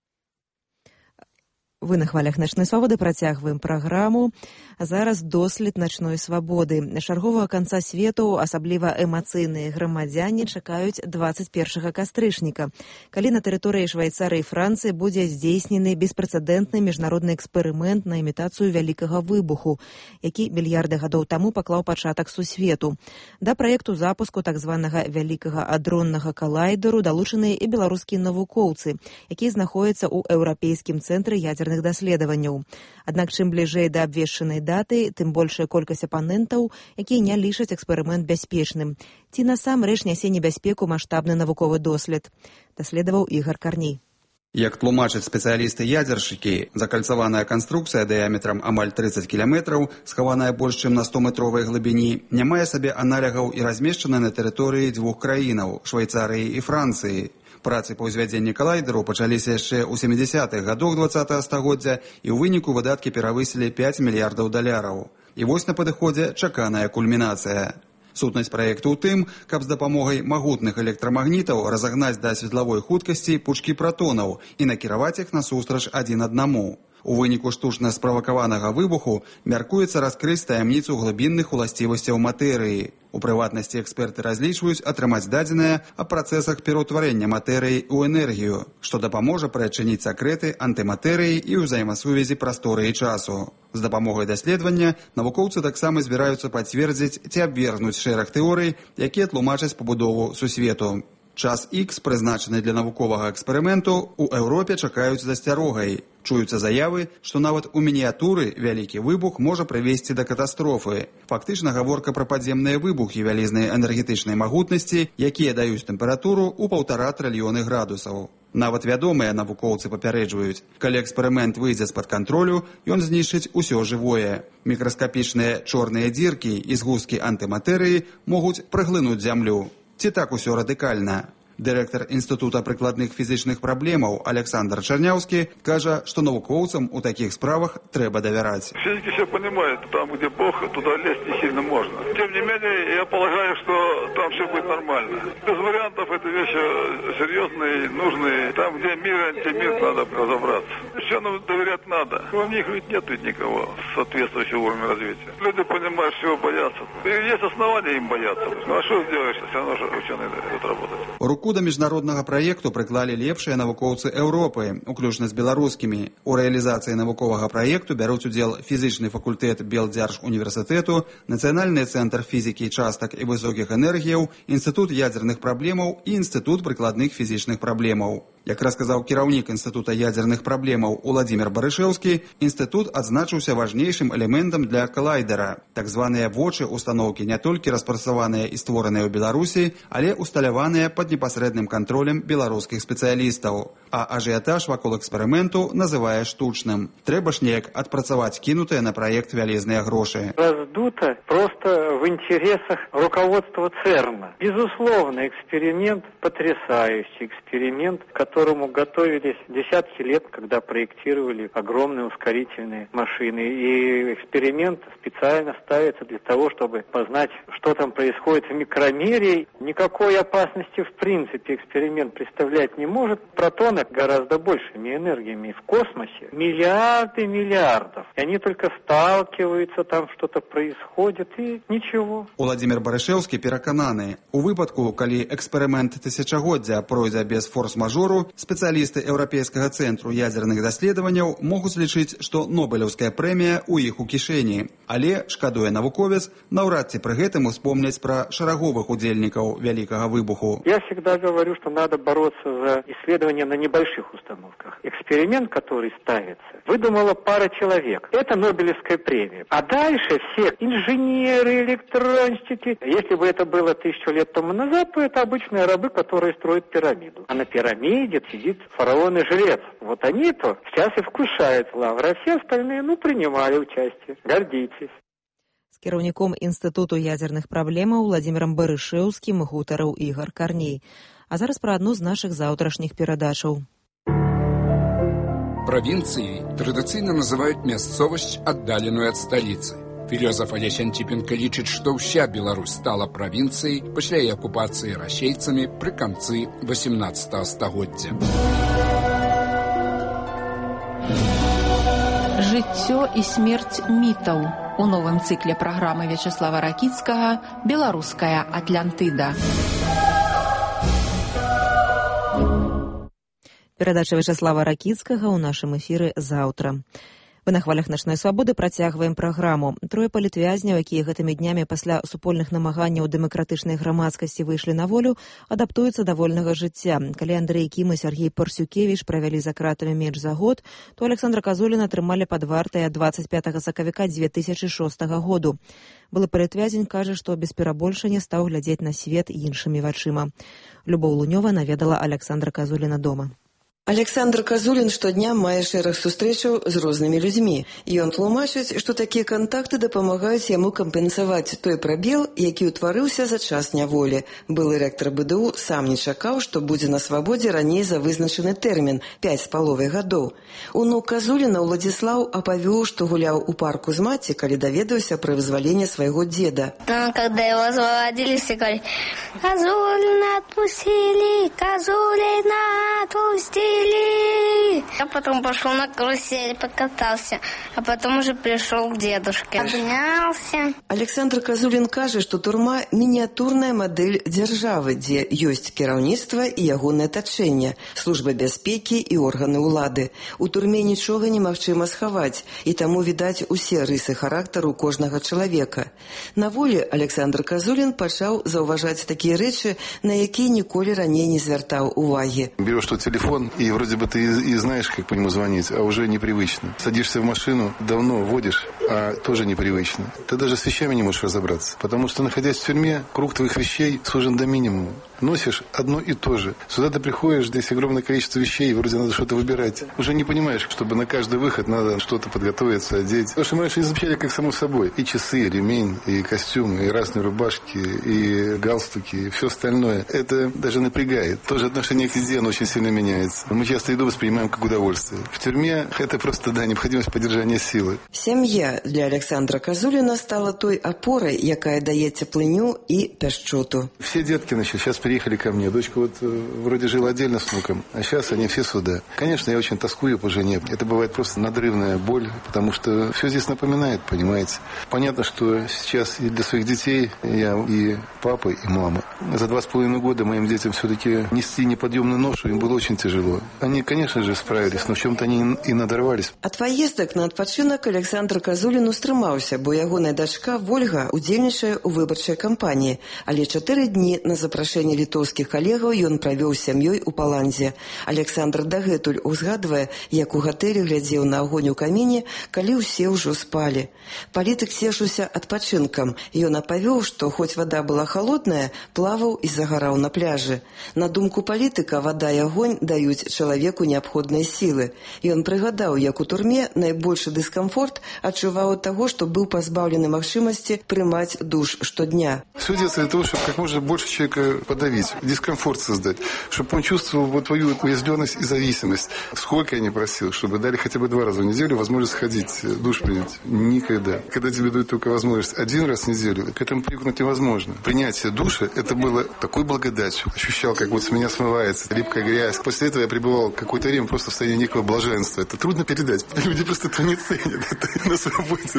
Вы на хвалях начной свабоды, працягваем праграму. А зараз дослед начной свабоды. Чарговага канца свету, асабліва эмацыйныя грамадзяне, чакаюць 21 кастрычніка, калі на тэрыторыі Швейцарыі і Францыі будзе здзейснены беспрэцэдэнтны міжнародны эксперымент на імітацыю вялікага выбуху, які мільярды гадоў таму паклаў пачатак сусвету. Да праекту запуску так званага вялікага адроннага калайдеру далучаныя і беларускія навукоўцы, якія знаходзяцца ў еўрапейскім цэнтры ядзерных даследаванняў. Аднак чым бліжэй да абвешчанай даты, тым большая колькасць апанентаў, якія не лічаць эксперымент бяспечным. Ці насамрэч нясе небяспеку маштабны навуковы дослед. Даследаваў Ігар Карней. Як тлумачаць спецыялісты-ядзершчыкі, закальцаваная канструкцыя дыяметрам амаль 30 кіламетраў, схаваная больш чым на 100-метровай глыбіні, не мае сабе аналягаў і размешчана на тэрыторыі дзвюх краінаў – Швейцарыі і Францыі. Працы па ўзвядзенні калайдеру пачаліся яшчэ ў 70-х гадах 20-го стагоддзя і ў выніку выдаткі перавысілі $5 мільярдаў. І вось на падыходзе чаканая кульмінацыя. Сутнасць праекту ў тым, каб з дапамогай магутных электрамагнітаў разагнаць да светлавой хуткасці пучкі пратонаў і накіраваць іх насустрач адзін аднаму. У выніку штучна справакаванага выбуху мяркуецца раскрыць таямніцу глыбінных уласцівасцяў матэрыі. У прыватнасці эксперты разлічваюць атрымаць дадзеныя аб працэсах пераўтварэння матэрыі ў энергію, што дапаможа прыадчыніць сакрэты антыматэрыі і ўзаемасувязі прасторы і часу. З дапамогай даследавання навукоўцы таксама збіраюцца пацвердзіць ці абвергнуць шэраг тэорый, якія тлумачаць пабудову сусвету. Час Х, прызначаны для навуковага эксперыменту, у Еўропе чакаюць з асцярогай. Чуюцца заявы, што нават у мініятуры вялікі выбух можа прывесці да катастрофы. Фактычна гаворка пра падземныя выбухі вялізнай энергетычнай магутнасці, якія даюць тэмпературу ў 1,5 трыльёны градусаў. Нават вядомыя навукоўцы папярэджваюць, калі эксперымент выйдзе з-пад кантролю, ён знішчыць усё жывое. Мікраскапічныя чорныя дзіркі і згусткі антыматэрыі могуць праглынуць зямлю. Ці так усё радыкальна? Дырэктар Інстытута прыкладных фізічных праблемаў Александр Чернявский кажа, что навукоўцам у таких справах трэба давяраць. Физики все понимают, там, где Бог, туда лезть не сильно можно. Тем не менее, я полагаю, что там все будет нормально. Без вариантов это вещи серьезные, нужные. Там, где мир и антимир, надо разобраться. Все нам доверять надо. Во них ведь нет никого соответствующего уровня развития. Люди понимают, всего боятся. И есть основания им бояться. Ну а что сделаешь, все равно же ученые будут работать. Руку да міжнароднага праекту прыклалі лепшыя навукоўцы Еўропы, уключна з беларускімі. У рэалізацыі навуковага праекту бяруць удзел фізічны факультэт Белдзяржуніверсітэту, Нацыянальны цэнтр фізікі частак і высокіх энергіяў, Інстытут ядзерных праблемаў і Інстытут прыкладных фізічных праблемаў. Як расказаў кіраўнік Інстытута ядзерных праблемаў Уладзімір Барышэўскі, інстытут адзначыўся важнейшым элементам для калайдера. Так званыя вочы устаноўкі не толькі распрацаваныя і створаныя ў Беларусі, але усталяваныя пад непасрэдным кантролем беларускіх спецыялістаў. А ажыятаж вакол эксперыменту называе штучным. Трэба ж неяк адпрацаваць кінутыя на праект вялізныя грошы. Раздуто просто в интересах руководства ЦЕРНа. Безусловно, эксперимент потрясающий, эксперимент, к которому готовились десятки лет, когда проектировали огромные ускорительные машины. И эксперимент специально ставится для того, чтобы познать, что там происходит в микромере. Никакой опасности в принципе эксперимент представлять не может. Протоны гораздо большими энергиями в космосе. Миллиарды миллиардов. И они только сталкиваются, там что-то происходит, и ничего. Уладзімір Барышэўскі перакананы, у выпадку, калі эксперымент тысячагоддзя пройдзе без форс-мажору, спецыялісты Еўрапейскага цэнтру ядзерных даследаванняў могуць лічыць, што Нобелеўская прэмія ў іх у кішэні. Але, шкадуе навуковец, наўрад ці пры гэтым успомняць пра шараговых удзельнікаў вялікага выбуху. Я всегда говорю, что надо бороться за исследования на небольших установках. Эксперимент, который ставится, выдумала пара человек. Это Нобелевская премия. А дальше все инженеры, электронщики. Если бы это было 1000 лет тому назад, то это обычные рабы, которые строят пирамиду. А на пирамиде сидит фараон и жрец. Вот они-то сейчас и вкушают лавры, а все остальные, принимали участие. Гордитесь. З кіраўніком Інстытуту ядзерных праблемаў Уладзімірам Барышэўскім гутарыў Ігар Карней. А зараз пра адну з нашых заўтрашніх перадачаў. Провинцией традиционно называют мясцовость, отдаленную от столицы. Філёзаф Алесь Антипенко лічыць, што ўся Беларусь стала правінцыяй пасля яе акупацыі расейцамі пры канцы 18 стагоддзя. Жыццё і смерць мітаў у новым цыкле праграмы Вячеслава Ракіцкага «Беларуская Атлантыда». Перадача Вячеслава Ракіцкага ў нашым эфіры заўтра. Вы на хвалях «Начной свабоды» працягваем праграму. Трое палітвязняў, якія гэтымі днямі пасля супольных намаганняў дэмакратычнай грамадскасці выйшлі на волю, адаптуюцца да вольнага жыцця. Калі Андрэй Кім і Сергей Парсюкевіч правялі за кратамі менш за год, то Александра Казуліна атрымалі пад вартай ад 25 сакавіка 2006 году. Былы палітвязень кажа, што без перабольшання стаў глядзець на свет іншымі вачыма. Любоў Лунёва наведала Александра Казуліна дома. Александр Казулін штодня мае шэраг сустрэчаў з рознымі людзьмі. Ён тлумачыць, што такія кантакты дапамагаюць яму кампенсаваць той прабел, які ўтварыўся за час няволі. Былы рэктар БДУ сам не чакаў, што будзе на свабодзе раней за вызначаны тэрмін – 5,5 гадоў. Унук Казуліна Уладзіслаў апавёў, што гуляў у парку з маці, калі даведаўся пра вызваленне свайго дзеда. Когда его освободили, все говорили: «Казулина отпустили, Казулина отпустили». Я потом пошел на карусель, покатался, а потом уже пришел к дедушке. Обнялся. Александр Казулін кажа, што турма – мініатурная мадэль дзяржавы, дзе ёсць кіраўніцтва і ягонае тачэнне, служба бяспекі і органы ўлады. У турме нічога немагчыма схаваць, і таму відаць усе рысы характару кожнага чалавека. На волі Александр Казулін пачаў заўважаць такія рэчы, на якія ніколі раней не звяртаў увагі. Берешь тот телефон, и вроде бы ты и знаешь, как по нему звонить, а уже непривычно. Садишься в машину, давно водишь, а тоже непривычно. Ты даже с вещами не можешь разобраться, потому что, находясь в тюрьме, круг твоих вещей сужен до минимума. Носишь одно и то же. Сюда ты приходишь, здесь огромное количество вещей, вроде надо что-то выбирать. Уже не понимаешь, чтобы на каждый выход надо что-то подготовиться, одеть. Потому что мы раньше замечали как само собой. И часы, и ремень, и костюмы, и разные рубашки, и галстуки, и все остальное. Это даже напрягает. Тоже отношение к еде, оно очень сильно меняется. Мы часто еду воспринимаем как удовольствие. В тюрьме это просто, необходимость поддержания силы. Сям'я для Александра Казуліна стала той опорой, якая дае цеплыню и пяшчоту. Все детки, сейчас приехали ко мне. Дочка вроде жила отдельно с внуком, а сейчас они все сюда. Конечно, я очень тоскую по жене. Это бывает просто надрывная боль, потому что все здесь напоминает, понимаете. Понятно, что сейчас и для своих детей я и папа, и мама. За 2,5 года моим детям все-таки нести неподъемную ношу им было очень тяжело. Они, конечно же, справились, но в чем-то они и надорвались. Ад паездак на адпачынак Александр Казулін устрымаўся, бо ягоная дачка Вольга удзельнічае ў выбарчай кампаніі, але 4 дні на запрашэнне літоўскіх калегаў ён правёў з сям'ёй у Паландзе. Александр дагэтуль узгадвае, як у гатэлі глядзеў на агонь у каміне, калі ўсе ўжо спалі. Палітык цешыўся адпачынкам. Ён апавёў, што хоць вада была халодная, плаваў і загараў на пляжы. На думку палітыка, вада і агонь даюць чалавеку неабходныя сілы. Ён прыгадаў, як у турме найбольшы дыскамфорт адчуваў ад таго, што быў пазбаўлены магчымасці прымаць душ штодня. Все делается для того, чтобы как можно больше человека подавить, дискомфорт создать, чтобы он чувствовал твою уязвленность и зависимость. Сколько я не просил, чтобы дали хотя бы 2 раза в неделю возможность сходить, душ принять. Никогда. Когда тебе дают только возможность 1 раз в неделю, к этому привыкнуть невозможно. Принятие душа, это было такой благодатью. Ощущал, как вот с меня смывается липкая грязь. После этого я пребывал какое-то время просто в состоянии некого блаженства. Это трудно передать. Люди просто это не ценят. Это на свободе.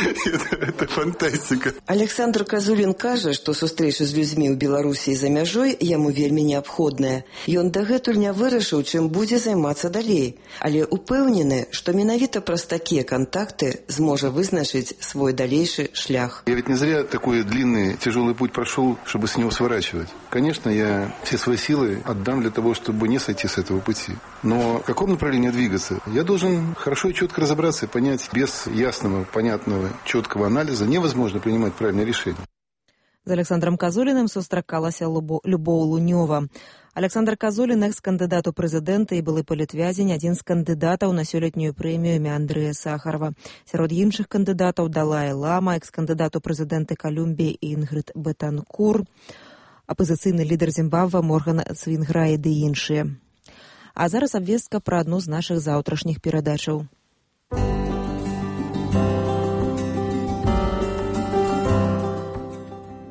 Это фантастика. Александр Казулін кажа, што сустрэча з людзьмі ў Беларусі за мяжой яму вельмі неабходная. Ён дагэтуль не вырашыў, чым будзе займацца далей, але упэўнены, што менавіта праз такія кантакты зможа вызначыць свой далейшы шлях. Я ведь не зря такой длинный, тяжелый путь прошел, чтобы с него сворачивать. Конечно, я все свои силы отдам для того, чтобы не сойти с этого пути. Но в каком направлении двигаться? Я должен хорошо и четко разобраться и понять, без ясного, понятного, четкого анализа невозможно принимать правильное решение. З Александром Казуліным сустракалася Любоў Лунёва. Александр Казулін, экс-кандыдат у прэзідэнта і былы палітвязень, адзін з кандыдатаў на сёлетнюю прэмію імя Андрэя Сахарова. Сярод іншых кандыдатаў Далай Лама, экс-кандыдат у прэзідэнты Калумбіі Інгрид Бетанкур, апазіцыйны лідар Зімбабве Морган Цвінграй ды іншыя. А зараз абвестка пра адну з нашых заўтрашніх перадачаў.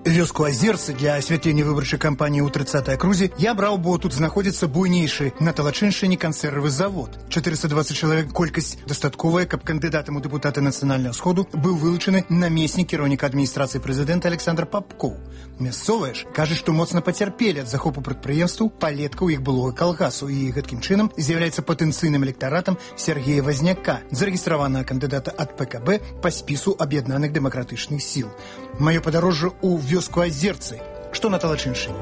вёску Азерцы для асвятлення выбарчай кампаніі ў 30-й акрузе, я браў, бо тут знаходзіцца буйнейшы на Талачыншчыне кансервы завод. 420 чалавек, колькасць дастатковая, каб кандыдатам у дэпутаты Нацыянальнага сходу быў вылучаны намеснік кіраўніка адміністрацыі прэзідэнта Александр Папкоў. Мясцовыя ж кажуць, што моцна пацярпелі ад захопу прадпрыемстваў палеткаў іх былога калгасу і гэткім чынам з'яўляецца патэнцыйным электаратам Сергея Вазняка, зарэгістраванага кандыдата ад ПКБ па спісу аб'яднаных дэмакратычных сіл. Маё падарожжа ў вёску Азерцы. Што на Талачыншчыне?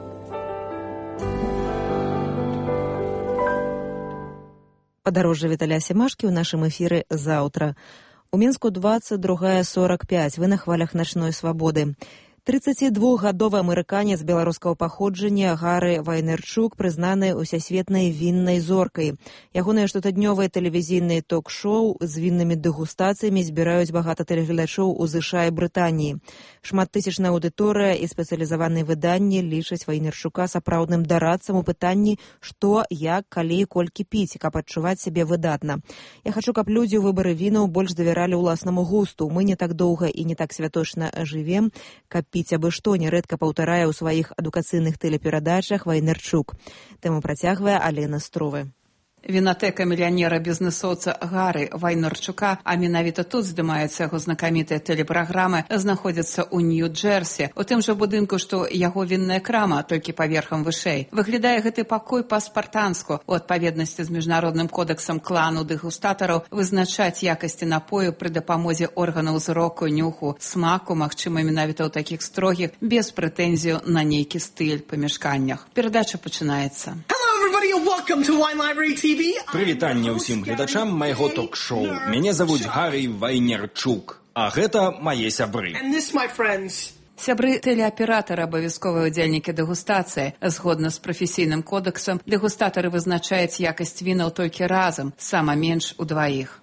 Падарожжа Віталя Семашкі ў нашым эфіры заўтра. У Мінску 22:45. Вы на хвалях начной свабоды. 32-гадовы амерыканец беларускага паходжання Гары Вайнерчук прызнаны ўсясветнай віннай зоркай. Ягоныя штотыднёвыя тэлевізійныя ток-шоу з віннымі дэгустацыямі збіраюць багата тэлегледачоў у ЗША і Брытаніі. Шматтысячная аўдыторыя і спецыялізаваныя выданні лічаць Вайнерчука сапраўдным дарадцам у пытанні, што, як, калі і колькі піць, каб адчуваць сябе выдатна. Я хачу, каб людзі ў выбары вінаў больш давяралі ўласнаму густу. Мы не так доўга і не так святочна жывем, каб піць абы што, нярэдка паўтарае ў сваіх адукацыйных тэлеперадачах Вайнерчук. Тэму працягвае Алена Стровы. Вінатэка мільянера-бізнесоўца Гары Вайнерчука, а менавіта тут здымаюцца яго знакамітыя тэлепраграмы, знаходзяцца ў Нью-Джерсі, у тым жа будынку, што яго вінная крама, толькі паверхам вышэй. Выглядае гэты пакой па-спартанску, у адпаведнасці з міжнародным кодэксам клану дэгустатараў вызначаць якасці напою пры дапамозе органаў зроку, нюху, смаку, магчыма, менавіта ў такіх строгіх, без прэтэнзію на нейкі стыль памяшканнях. Перадача пачынаецца. Прывітанне ўсім гледачам майго ток-шоу. Мяне завуць Гары Вайнерчук, а гэта мае сябры. Сябры тэлеаператара, абавязковыя ўдзельнікі дэгустацыі. Згодна з прафесійным кодэксам, дэгустатары вызначаюць якасць вінаў толькі разам, сама менш удваіх.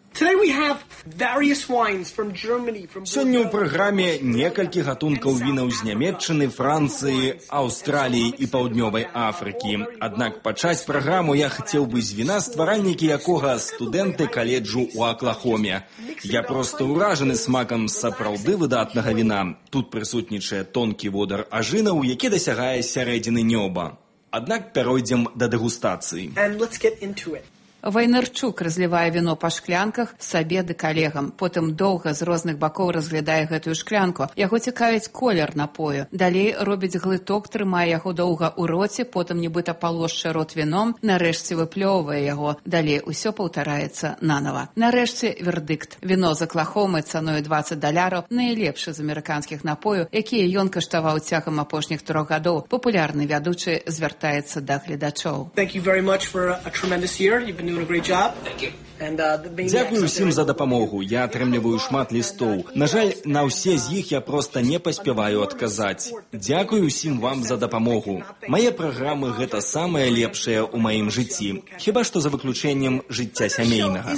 Сёння ў праграме некалькі гатункаў вінаў з Нямецчыны, Францыі, Аўстраліі і Паўднёвай Афрыкі. Аднак пачаць праграму я хацеў бы з віна, стваральнікі якога студэнты каледжу ў Аклахоме. Я проста ўражаны смакам сапраўды выдатнага віна. Тут прысутнічае тонкі водар ажынаў, які дасягае сярэдзіны нёба. Аднак пяройдзем да дэгустацыі. Вайнерчук разлівае віно па шклянках сабе ды калегам. Потым доўга з розных бакоў разглядае гэтую шклянку. Яго цікавіць колер напою. Далей робіць глыток, трымае яго доўга ў роце, потым нібыта палошча рот віном, нарэшце выплёўвае яго. Далей усё паўтараецца нанава. Нарэшце вердыкт. Віно з Аклахомы цаною $20 найлепшы з амерыканскіх напояў, якія ён каштаваў цягам апошніх 3 гадоў. Папулярны вядучы звяртаецца да гледачоў. Дзякую ўсім за дапамогу. Я атрымліваю шмат лістоў. На жаль, на ўсе з іх я проста не паспяваю адказаць. Дзякую ўсім вам за дапамогу. Мае праграмы гэта самае лепшае ў маім жыцці. Хіба што за выключэннем жыцця сямейнага.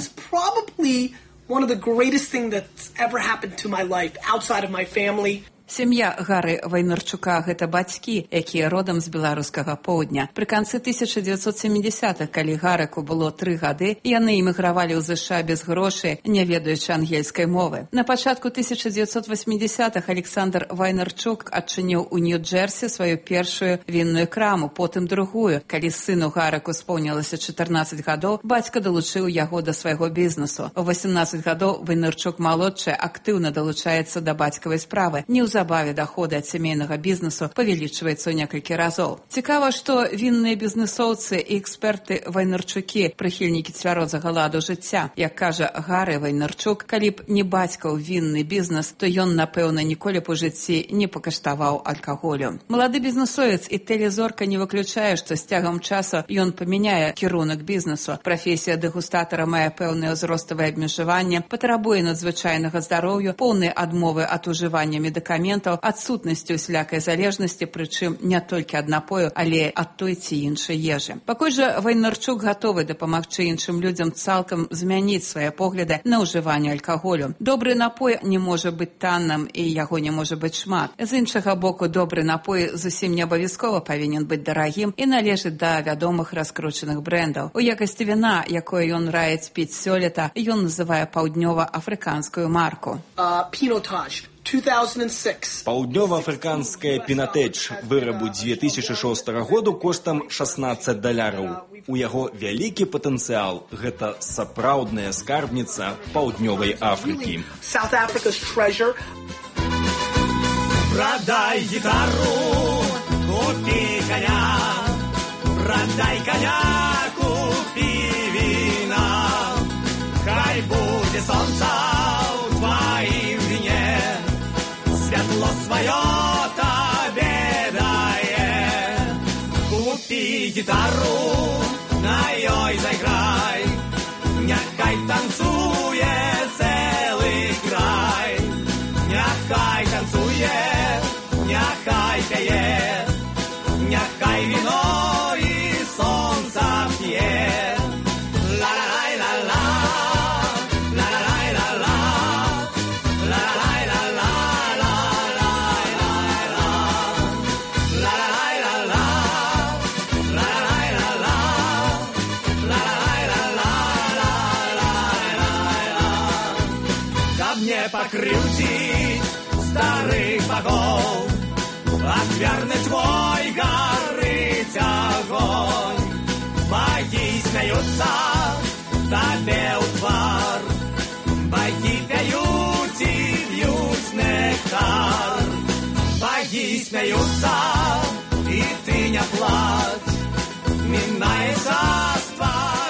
Сям'я Гары Вайнерчука – гэта бацькі, якія родам з беларускага поўдня. Пры канцы 1970-х, калі Гарыку было 3 гады, яны эмігравалі ў ЗША без грошай, не ведаючы ангельскай мовы. На пачатку 1980-х Александр Вайнерчук адчыніў у Нью-Джерсі сваю першую вінную краму, потым другую. Калі сыну Гарыку споўнілася 14 гадоў, бацька далучыў яго да свайго бізнесу. У 18 гадоў Вайнерчук-малодшы актыўна далучаецца да бацькавай справы. Неўзабаве даходы ад сямейнага бізнесу павялічваецца ў некалькі разоў. Цікава, што вінныя бізнесоўцы і эксперты Вайнерчукі прыхільнікі цвярозага ладу жыцця. Як кажа Гары Вайнерчук, калі б не бацькаў вінны бізнес, то ён, напэўна, ніколі б у жыцці не пакаштаваў алкаголю. Малады бізнесовец і тэлезорка не выключае, што з цягам часу ён памяняе кірунак бізнесу. Прафесія дэгустатара мае пэўнае ўзроставае абмежаванне, патрабуе надзвычайнага здароўя, поўнай адмовы ад ужывання медыкаментаў, адсутнасцю усялякай залежнасці, прычым не толькі ад напою, але ад той ці іншай ежы. Пакуль жа Вайнерчук гатовы дапамагчы іншым людзям цалкам змяніць свае погляды на ўжыванне алкаголю. Добры напой не можа быць танным і яго не можа быць шмат. З іншага боку, добры напой зусім не абавязкова павінен быць дарагім і належыць да вядомых раскручаных брэндаў. У якасці віна, якое ён раіць піць сёлета, ён называе паўднёва-афрыканскую марку. 2006. Паўднёва-афрыканская пінатэч вырабу 2006 году коштам $16. У яго вялікі патэнцыял. Гэта сапраўдная скарбніца Паўднёвай Афрыкі. South Africa's treasure. Продай гитару, купи коня. Продай коня, купи вина. Хай буде солнце в твоим вине. Светло свое тебе дает. Купи гитару, на ёй заиграй. Няхай танцуе целый край. Няхай танцуе, няхай пее. Няхай вино и солнце пьет. Покрутить старых богов, отвернуть твой горыть огонь. Боги смеются тебе у твар, боги пьют и вьют нектар. Боги смеются, и ты не плачь, минает царство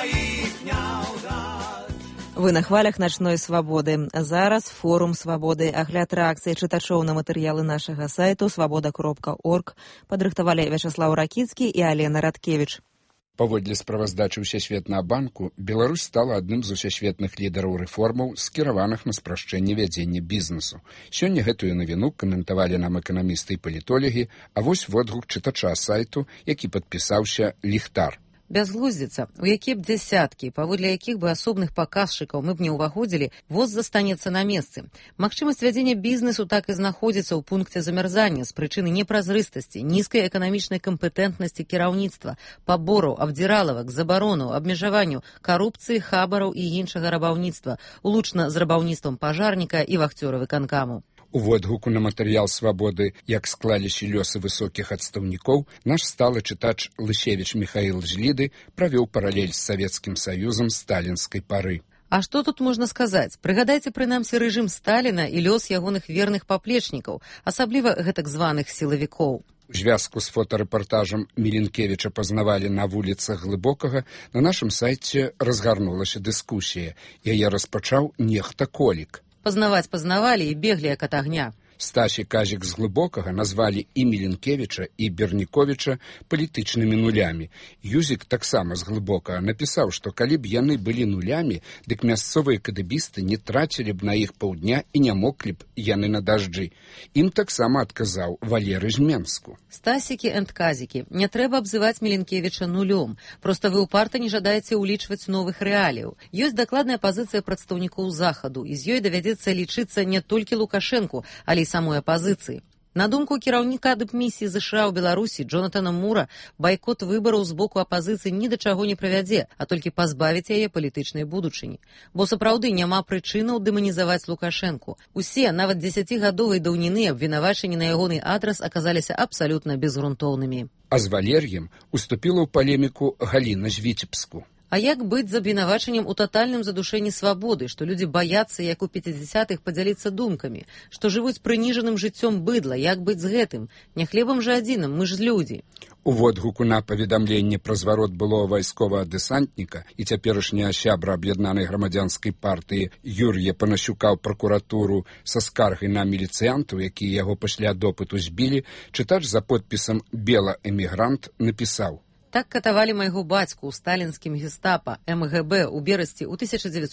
их неудач. Вы на хвалях начной свабоды. Зараз форум свабоды. Агляд рэакцыі чытачоў на матэрыялы нашага сайту свабода.орг падрыхтавалі Вячаслаў Ракіцкі і Алена Радкевіч. Паводле справаздачы Ўсясветнага банку, Беларусь стала адным з усясветных лідараў рэформаў, скіраваных на спрашчэнне вядзення бізнесу. Сёння гэтую навіну каментавалі нам эканамісты і палітолагі, а вось водгук чытача сайту, які падпісаўся «Ліхтар». Бязглуздзіца, у якія б дзясяткі, паводле якіх бы асобных паказчыкаў мы б не ўваходзілі, воз застанецца на месцы. Магчымасць вядзення бізнесу так і знаходзіцца ў пункце замярзання з прычыны непразрыстасці, нізкай эканамічнай кампетэнтнасці кіраўніцтва, пабораў, абдзіралавак, забаронаў, абмежаванню, карупцыі, хабараў і іншага рабаўніцтва, улучна з рабаўніцтвам пажарніка і вахцёра выканкаму. У водгуку на матэрыял свабоды, як склаліся лёсы высокіх адстаўнікоў, наш сталы чытач Лысевіч Михаил Жліды правёў паралель з Савецкім Саюзам сталінскай пары. А што тут можна сказаць? Прыгадайце прынамсі рэжым Сталіна і лёс ягоных верных паплечнікаў, асабліва гэтак званых сілавікоў. У звязку з фотарэпартажам Міленкевіча пазнавалі на вуліцах Глыбокага, на нашым сайце разгарнулася дыскусія. Яе распачаў нехта Колік. Пазнаваць пазнавалі і беглі як ад агня. Стасі Казік з Глыбокага назвалі і Міленкевіча, і Берніковіча палітычнымі нулямі. Юзік таксама з Глыбокага напісаў, што калі б яны былі нулямі, дык мясцовыя кадыбісты не трацілі б на іх паўдня і не моклі б яны на дажджы. Ім таксама адказаў Валерый з Менску. Стасікі энд Казікі, не трэба абзываць Міленкевіча нулём. Проста вы ўпарта не жадаеце ўлічваць новых рэаліяў. Ёсць дакладная пазіцыя прадстаўнікоў Захаду, і з ёй давядзецца лічыцца не толькі Лукашэнку, але і самой апазіцыі. На думку кіраўніка дыпмісіі ЗША ў Беларусі Джонатана Мура, байкот выбараў з боку апазіцыі ні да чаго не прывядзе, а толькі пазбавіць яе палітычнай будучыні. Бо сапраўды няма прычынаў дэманізаваць Лукашэнку. Усе, нават 10гадовай даўніны абвінавачанні на ягоны адрас аказаліся абсалютна безгрунтоўнымі. А з Валер'ем уступіла ў палеміку Галіна з Віцебску. А як быць з абвінавачаннем у татальным задушэнні свабоды, што людзі баяцца, як у 50-х, падзяліцца думкамі, што жывуць прыніжаным жыццём быдла, як быць з гэтым? Не хлебам жа адзіным, мы ж людзі. У водгуку на паведамленне пра зварот былога вайсковага дэсантніка і цяперашняга сябра аб'яднанай грамадзянскай партыі Юр'я Панасюка ў пракуратуру са скаргай на міліцыянтаў, якія яго пасля допыту збілі, чытач за подпісам «Бела-эмігрант» напісаў: Так катавалі майго бацьку ў сталінскім гестапа МГБ у Берасці ў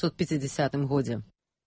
1950 годзе.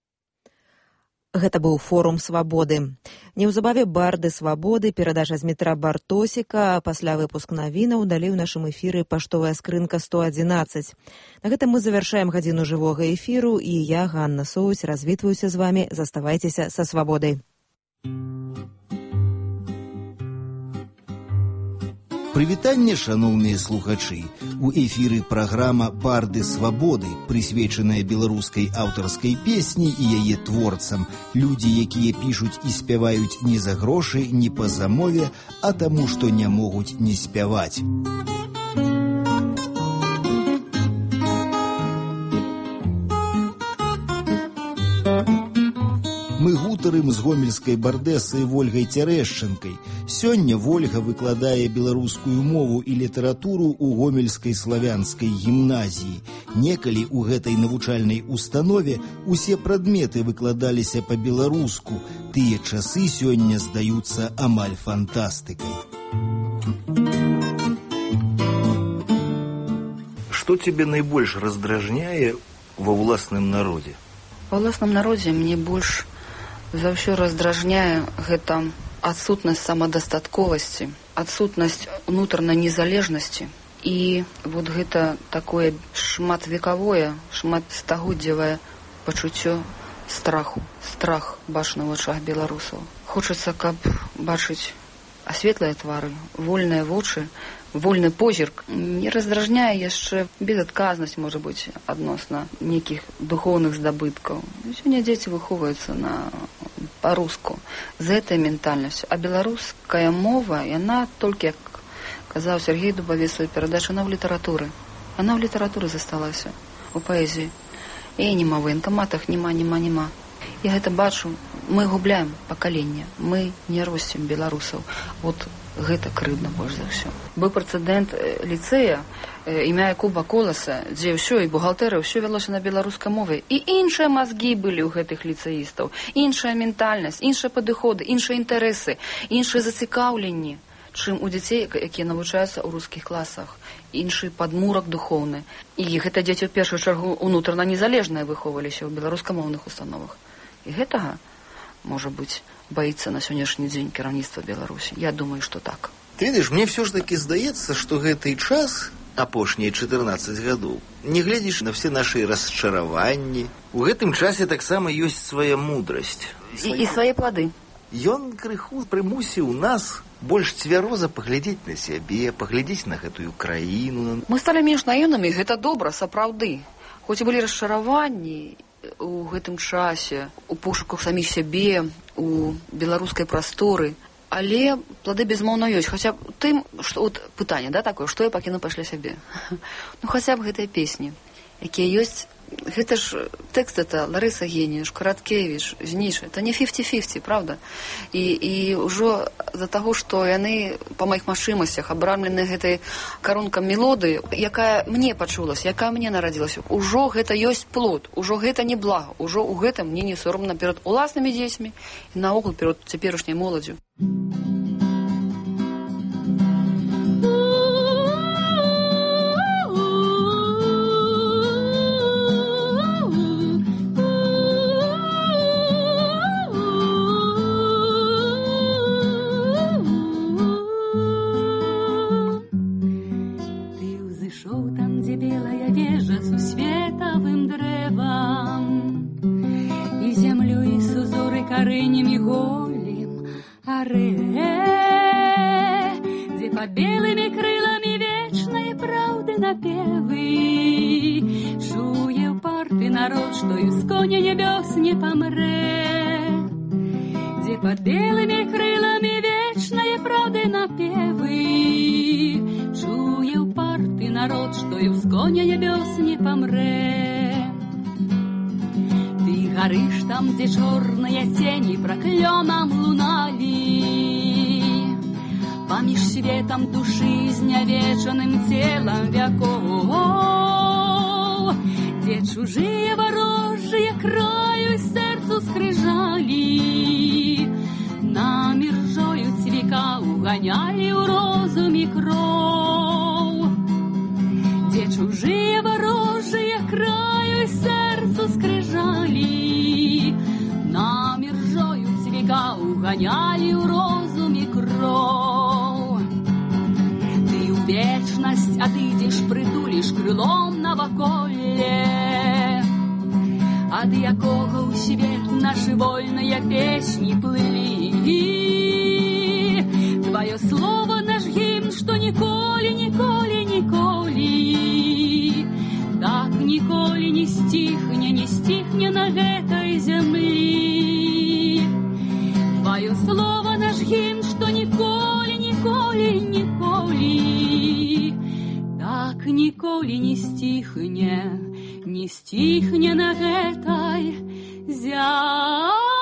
Гэта быў форум свабоды. Неўзабаве барды свабоды, перадача з метра Бартосіка, пасля выпуск навінаў, далей у нашым эфіры паштовая скрынка 111. На гэтым мы завяршаем гадзіну жывога эфіру, і я, Ганна Соусь, развітваюся з вамі. Заставайцеся са свабодай. Прывітанне, шаноўныя слухачы. У эфіры праграма «Барды свабоды», прысвечаная беларускай аўтарскай песні і яе творцам. Людзі, якія пішуць і спяваюць не за грошы, не па замове, а таму, што не могуць не спяваць. Мы гутарым з гомельскай бардэсай Вольгай Цярэшчынкай. Сёння Вольга выкладае беларускую мову і літаратуру ў гомельскай славянскай гімназіі. Некалі ў гэтай навучальнай установе усе прадметы выкладаліся па-беларуску. Тыя часы сёння здаюцца амаль фантастыкай. Что тебе наибольш раздражняе ва ўласным народзе? Ва ўласным народзе мне больш за ўсё раздражняе гэта адсутнасць самадастатковасці, адсутнасць унутранай незалежнасці і вот гэта такое шматвекавое, шматстагоддзевае пачуццё страху. Страх бачны ў вачах беларусаў. Хочацца, каб бачыць асветлыя твары, вольныя вочы, вольны позірк. Не раздражняе яшчэ безадказнасць, можа быць, адносна нейкіх духоўных здабыткаў. Сёння дзеці выхоўваюцца па-руску з гэтай ментальнасцю. А беларуская мова, яна толькі, як казаў Сергей Дубавец у сваёй перадачы, яна ў літаратуры. Яна ў літаратуры засталася, у паэзіі. І няма ў ваенкаматах, няма. Я гэта бачу, мы губляем пакаленне, мы не росцім беларусаў. Вот гэта крыўдна больш за ўсё. Быў прэцэдэнт ліцэя імя Якуба Коласа, дзе ўсё, і бухгалтэрыя, ўсё вялося на беларускай мове. І іншыя мазгі былі ў гэтых ліцэістаў, іншая ментальнасць, іншыя падыходы, іншыя інтарэсы, іншыя зацікаўленні, чым у дзяцей, якія навучаюцца ў рускіх класах. Іншы падмурак духоўны. І гэта дзеці ў першую чаргу унутрана незалежныя выхоўваліся ў беларускамоўных установах. І гэтага, можа быць, боится на сённяшні дзень кіраўніцтва Беларусі. Я думаю, что так. Ты ведаеш, мне все ж таки здаецца, што гэты час, апошнія 14 гадоў, не гледзячы на все наши расчараванні, у гэтым часе таксама ёсць свая мудрасць. І свае плады. Ён крыху прымусіў нас больш цвяроза паглядзець на сябе, паглядзець на гэтую краіну. Мы сталі менш наіўнымі, гэта добра, сапраўды. Хоць і былі расчараванні у гэтым часе, у пошуках саміх сябе, у беларускай прасторы, але плады безмоўна ёсць. Хаця б тым, што от пытанне, да, такое, што я пакіну пасля сябе. Ну хаця б гэтыя песні, якія ёсць. Гэта ж тэкст, это Ларыса Геніюш, Караткевіч, Зніша. Это не 50-50, правда? І ўжо за таго, што яны па маіх магчымасцях абрамлены гэтай карункам мелодыі, якая мне пачулася, якая мне нарадзілася, ужо гэта ёсць плод, ужо гэта не блага, ужо ў гэтым мне не сорамна перад уласнымі дзецьмі і наогул перад цяперашняй моладдзю. Карынями голим где под белыми крылами вечной правды напевы чуе упорты народ, что из коня небес не помре, где под белыми крылами вечной правды напевы чуе упорты народ, что из коня небес не помре. Горыш там, где черные тени проклёном лунали, помеж светом души изнявеченным телом веков, где чужие ворожие краю сердцу скрижали, нами ржою цвека угоняли у розуме кров, где чужие ворожие краю сердцу скрижали, нами ржою цвека угоняли у розуме кров. Ты у вечность отыдешь, притулишь крылом навоколе, от якого у свет наши вольные песни плыли. Твое слово наш гимн, что никуда ніколі не стихне на гэтай зямлі.